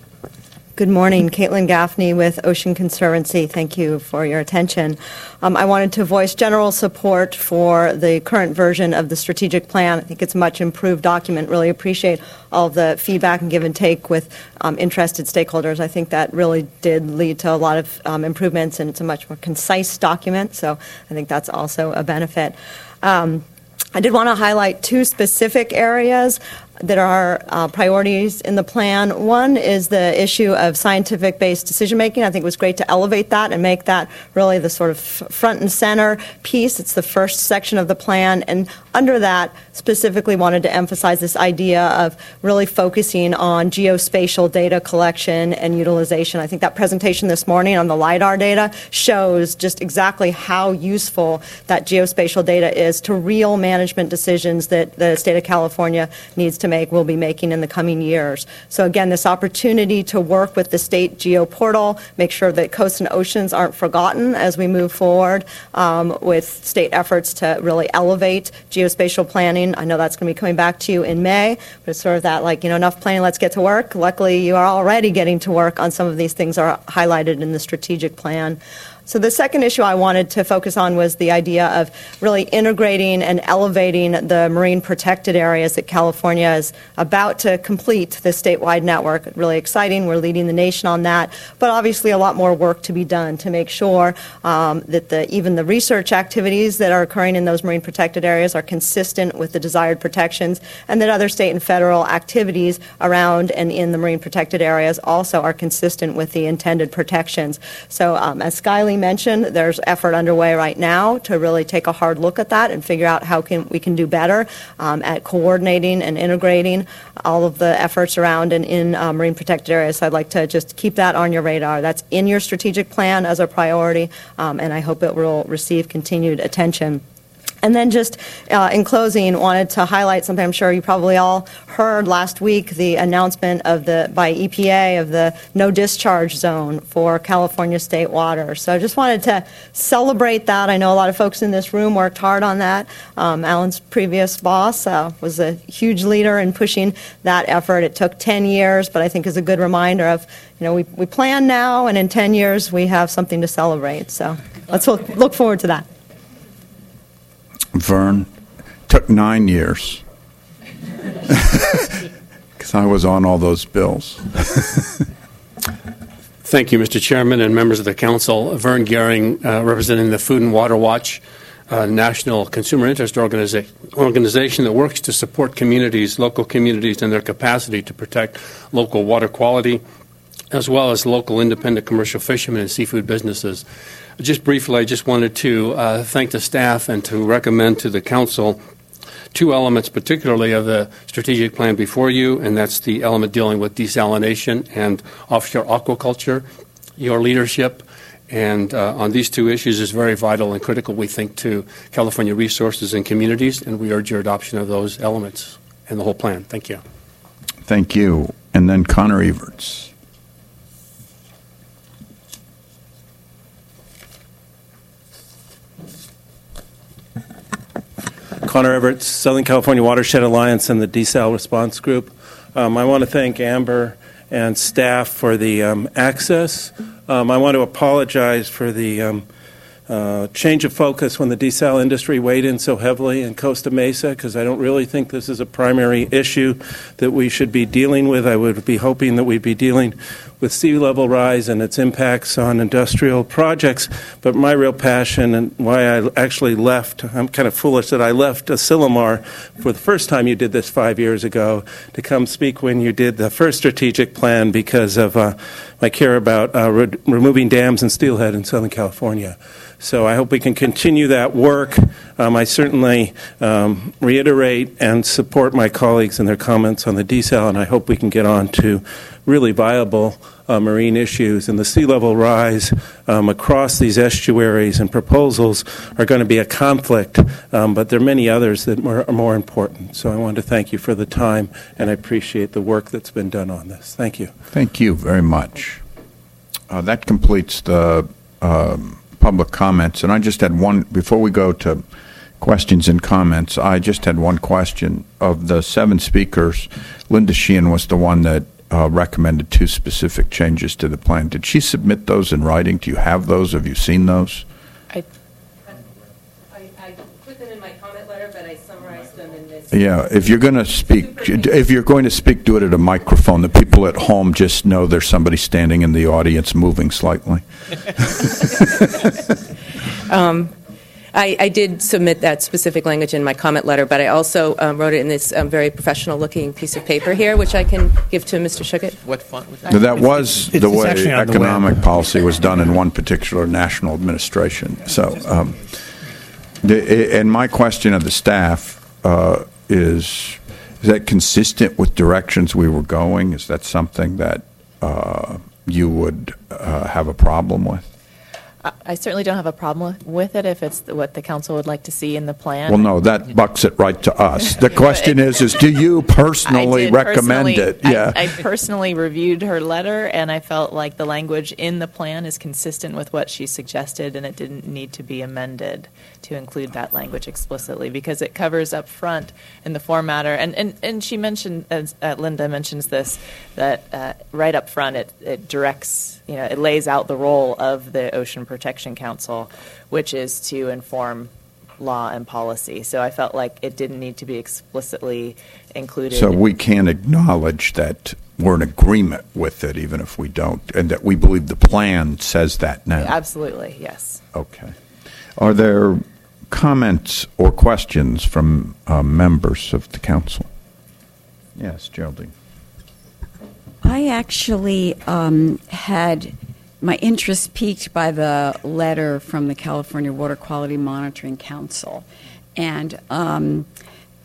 Good morning. Caitlin Gaffney with Ocean Conservancy. Thank you for your attention. Um, I wanted to voice general support for the current version of the strategic plan. I think it's a much improved document. Really appreciate all of the feedback and give and take with um, interested stakeholders. I think that really did lead to a lot of um, improvements, and it's a much more concise document, so I think that's also a benefit. Um, I did want to highlight two specific areas that are uh, priorities in the plan. One is the issue of scientific-based decision-making. I think it was great to elevate that and make that really the sort of front and center piece. It's the first section of the plan, and under that specifically wanted to emphasize this idea of really focusing on geospatial data collection and utilization. I think that presentation this morning on the LIDAR data shows just exactly how useful that geospatial data is to real management decisions that the state of California needs to make, will be making in the coming years. So again, this opportunity to work with the state geoportal, make sure that coasts and oceans aren't forgotten as we move forward um, with state efforts to really elevate geospatial planning. I know that's going to be coming back to you in May, but it's sort of that like, you know, enough planning, let's get to work. Luckily, you are already getting to work on some of these things are highlighted in the strategic plan. So the second issue I wanted to focus on was the idea of really integrating and elevating the marine protected areas that California is about to complete this statewide network. Really exciting. We're leading the nation on that, but obviously a lot more work to be done to make sure um, that the, even the research activities that are occurring in those marine protected areas are consistent with the desired protections, and that other state and federal activities around and in the marine protected areas also are consistent with the intended protections. So um, as Skylie mentioned, there's effort underway right now to really take a hard look at that and figure out how can we can do better um, at coordinating and integrating all of the efforts around and in uh, marine protected areas. So I'd like to just keep that on your radar. That's in your strategic plan as a priority, um, and I hope it will receive continued attention. And then just uh, in closing, wanted to highlight something I'm sure you probably all heard last week, the announcement of the by E P A of the no discharge zone for California state water. So I just wanted to celebrate that. I know a lot of folks in this room worked hard on that. Um, Alan's previous boss uh, was a huge leader in pushing that effort. It took ten years, but I think is a good reminder of, you know, we, we plan now, and in ten years we have something to celebrate. So let's look, look forward to that. Vern, took nine years because I was on all those bills. Thank you, Mister Chairman and members of the Council. Vern Gehring, uh, representing the Food and Water Watch, uh, national consumer interest organiza- organization that works to support communities, local communities, and their capacity to protect local water quality, as well as local independent commercial fishermen and seafood businesses. Just briefly, I just wanted to uh, thank the staff and to recommend to the Council two elements, particularly of the strategic plan before you, and that's the element dealing with desalination and offshore aquaculture. Your leadership and uh, on these two issues is very vital and critical, we think, to California resources and communities, and we urge your adoption of those elements and the whole plan. Thank you. Thank you. And then Connor Everts. Connor Everts, Southern California Watershed Alliance and the Desal Response Group. Um, I want to thank Amber and staff for the um, access. Um, I want to apologize for the um, uh, change of focus when the desal industry weighed in so heavily in Costa Mesa, because I don't really think this is a primary issue that we should be dealing with. I would be hoping that we'd be dealing with sea level rise and its impacts on industrial projects. But my real passion and why I actually left, I'm kind of foolish that I left Asilomar for the first time you did this five years ago to come speak when you did the first strategic plan, because of uh, my care about uh, re- removing dams and steelhead in Southern California. So I hope we can continue that work. Um, I certainly um, reiterate and support my colleagues in their comments on the desal, and I hope we can get on to really viable uh, marine issues. And the sea level rise um, across these estuaries and proposals are going to be a conflict, um, but there are many others that are more important. So I want to thank you for the time, and I appreciate the work that's been done on this. Thank you. Thank you very much. Uh, that completes the um, public comments. And I just had one, before we go to questions and comments, I just had one question. Of the seven speakers, Linda Sheehan was the one that uh, recommended two specific changes to the plan. Did she submit those in writing? Do you have those? Have you seen those? I, I, I put them in my comment letter, but I summarized them in this. Yeah, if you're going to speak, if you're going to speak, do it at a microphone. The people at home just know there's somebody standing in the audience moving slightly. um, I, I did submit that specific language in my comment letter, but I also um, wrote it in this um, very professional-looking piece of paper here, which I can give to Mister Shuggett. What font was that? That was it's, the it's way economic the policy was done in one particular national administration. So, um, the, and my question of the staff uh, is, is that consistent with directions we were going? Is that something that uh, you would uh, have a problem with? I certainly don't have a problem with it if it's what the council would like to see in the plan. Well, no, that bucks it right to us. The question is, is do you personally I did recommend personally, it? Yeah. I, I personally reviewed her letter, and I felt like the language in the plan is consistent with what she suggested, and it didn't need to be amended to include that language explicitly, because it covers up front in the form matter. And, and, and she mentioned, as uh, Linda mentions this, that uh, right up front it, it directs, you know, it lays out the role of the Ocean Protection Council, which is to inform law and policy. So I felt like it didn't need to be explicitly included. So we can acknowledge that we're in agreement with it, even if we don't, and that we believe the plan says that now. Absolutely, yes. Okay. Are there comments or questions from uh, members of the council? Yes, Geraldine. I actually um, had my interest piqued by the letter from the California Water Quality Monitoring Council, and um,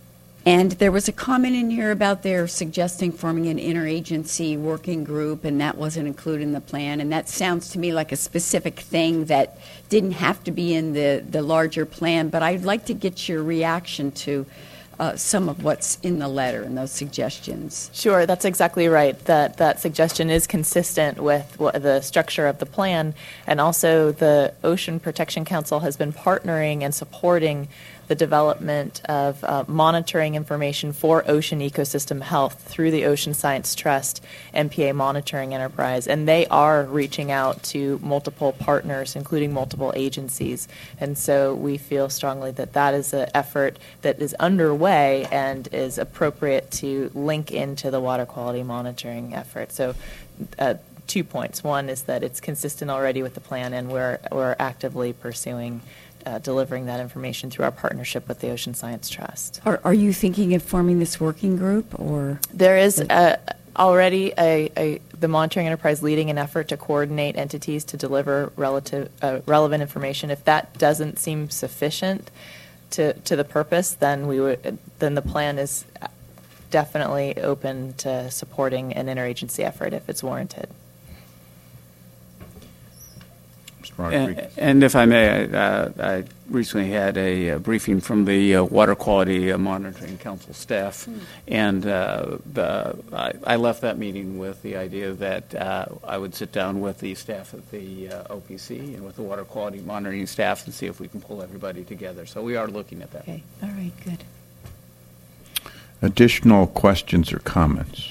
And there was a comment in here about their suggesting forming an interagency working group, and that wasn't included in the plan. And that sounds to me like a specific thing that didn't have to be in the, the larger plan. But I'd like to get your reaction to uh, some of what's in the letter and those suggestions. Sure, that's exactly right. That that suggestion is consistent with what, the structure of the plan, and also the Ocean Protection Council has been partnering and supporting the development of uh, monitoring information for ocean ecosystem health through the Ocean Science Trust M P A monitoring enterprise. And they are reaching out to multiple partners, including multiple agencies. And so we feel strongly that that is an effort that is underway and is appropriate to link into the water quality monitoring effort. So uh, two points. One is that it's consistent already with the plan, and we're, we're actively pursuing Uh, delivering that information through our partnership with the Ocean Science Trust. Are, are you thinking of forming this working group, or? There is a, already a, a, the monitoring enterprise leading an effort to coordinate entities to deliver relative, uh, relevant information. If that doesn't seem sufficient to, to the purpose, then we would, then the plan is definitely open to supporting an interagency effort if it's warranted. And, and if I may, I, uh, I recently had a, a briefing from the uh, Water Quality uh, Monitoring Council staff, mm. and uh, the, I, I left that meeting with the idea that uh, I would sit down with the staff at the uh, O P C and with the Water Quality Monitoring staff and see if we can pull everybody together. So we are looking at that. Okay. All right, good. Additional questions or comments?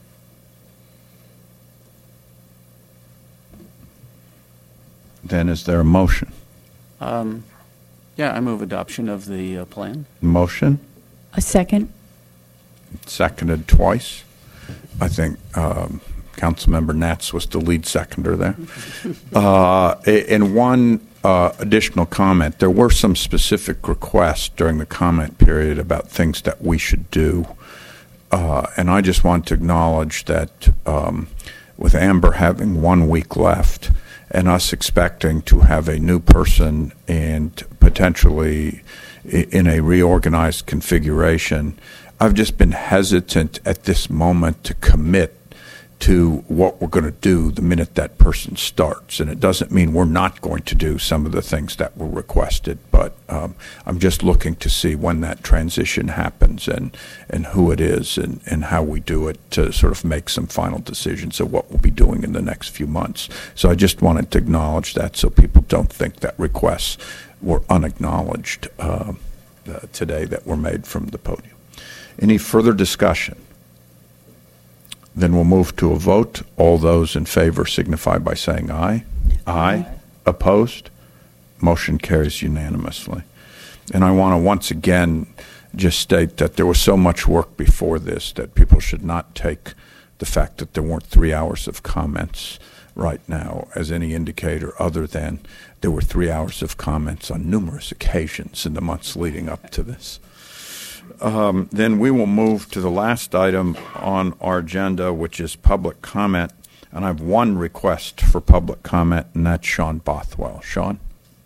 Then is there a motion? Um, yeah, I move adoption of the uh, plan. Motion? A second. Seconded twice. I think um, Councilmember Nats was the lead seconder there. uh, in one uh, additional comment, there were some specific requests during the comment period about things that we should do. Uh, and I just want to acknowledge that um, with Amber having one week left, and us expecting to have a new person and potentially in a reorganized configuration, I've just been hesitant at this moment to commit to what we're going to do the minute that person starts. And it doesn't mean we're not going to do some of the things that were requested, but um, I'm just looking to see when that transition happens and, and who it is and, and how we do it to sort of make some final decisions of what we'll be doing in the next few months. So I just wanted to acknowledge that so people don't think that requests were unacknowledged uh, uh, today that were made from the podium. Any further discussion? Then we'll move to a vote. All those in favor signify by saying aye. Aye. Aye. Opposed? Motion carries unanimously. And I want to once again just state that there was so much work before this that people should not take the fact that there weren't three hours of comments right now as any indicator other than there were three hours of comments on numerous occasions in the months leading up to this. Um, then we will move to the last item on our agenda, which is public comment. And I have one request for public comment, and that's Sean Bothwell. Sean?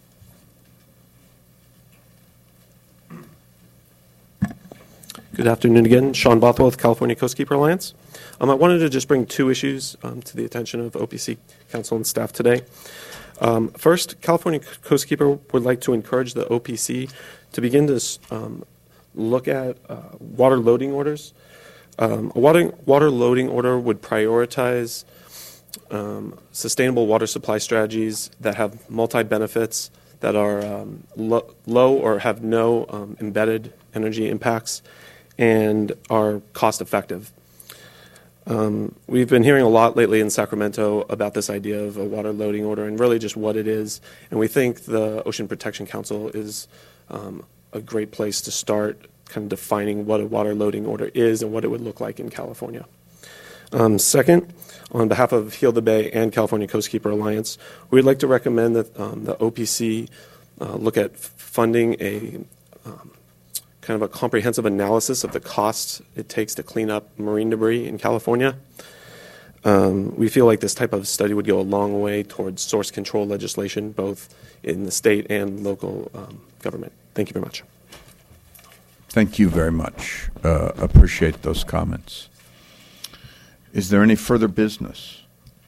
Good afternoon again. Sean Bothwell with California Coastkeeper Alliance. Um, I wanted to just bring two issues um, to the attention of O P C Council and staff today. Um, first, California Coastkeeper would like to encourage the O P C to begin to um, look at uh, water loading orders. Um, a water, water loading order would prioritize um, sustainable water supply strategies that have multi-benefits, that are um, lo- low or have no um, embedded energy impacts, and are cost-effective. Um, we've been hearing a lot lately in Sacramento about this idea of a water loading order and really just what it is, and we think the Ocean Protection Council is um, a great place to start kind of defining what a water loading order is and what it would look like in California. Um, second, on behalf of Heal the Bay and California Coastkeeper Alliance, we would like to recommend that um, the O P C uh, look at f- funding a um, kind of a comprehensive analysis of the costs it takes to clean up marine debris in California. Um, we feel like this type of study would go a long way towards source control legislation, both in the state and local um, government. Thank you very much. Thank you very much. Uh, appreciate those comments. Is there any further business?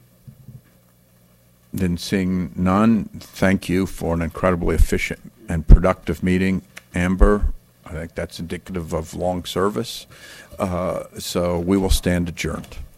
Then seeing none, thank you for an incredibly efficient and productive meeting. Amber, I think that's indicative of long service. Uh, so we will stand adjourned.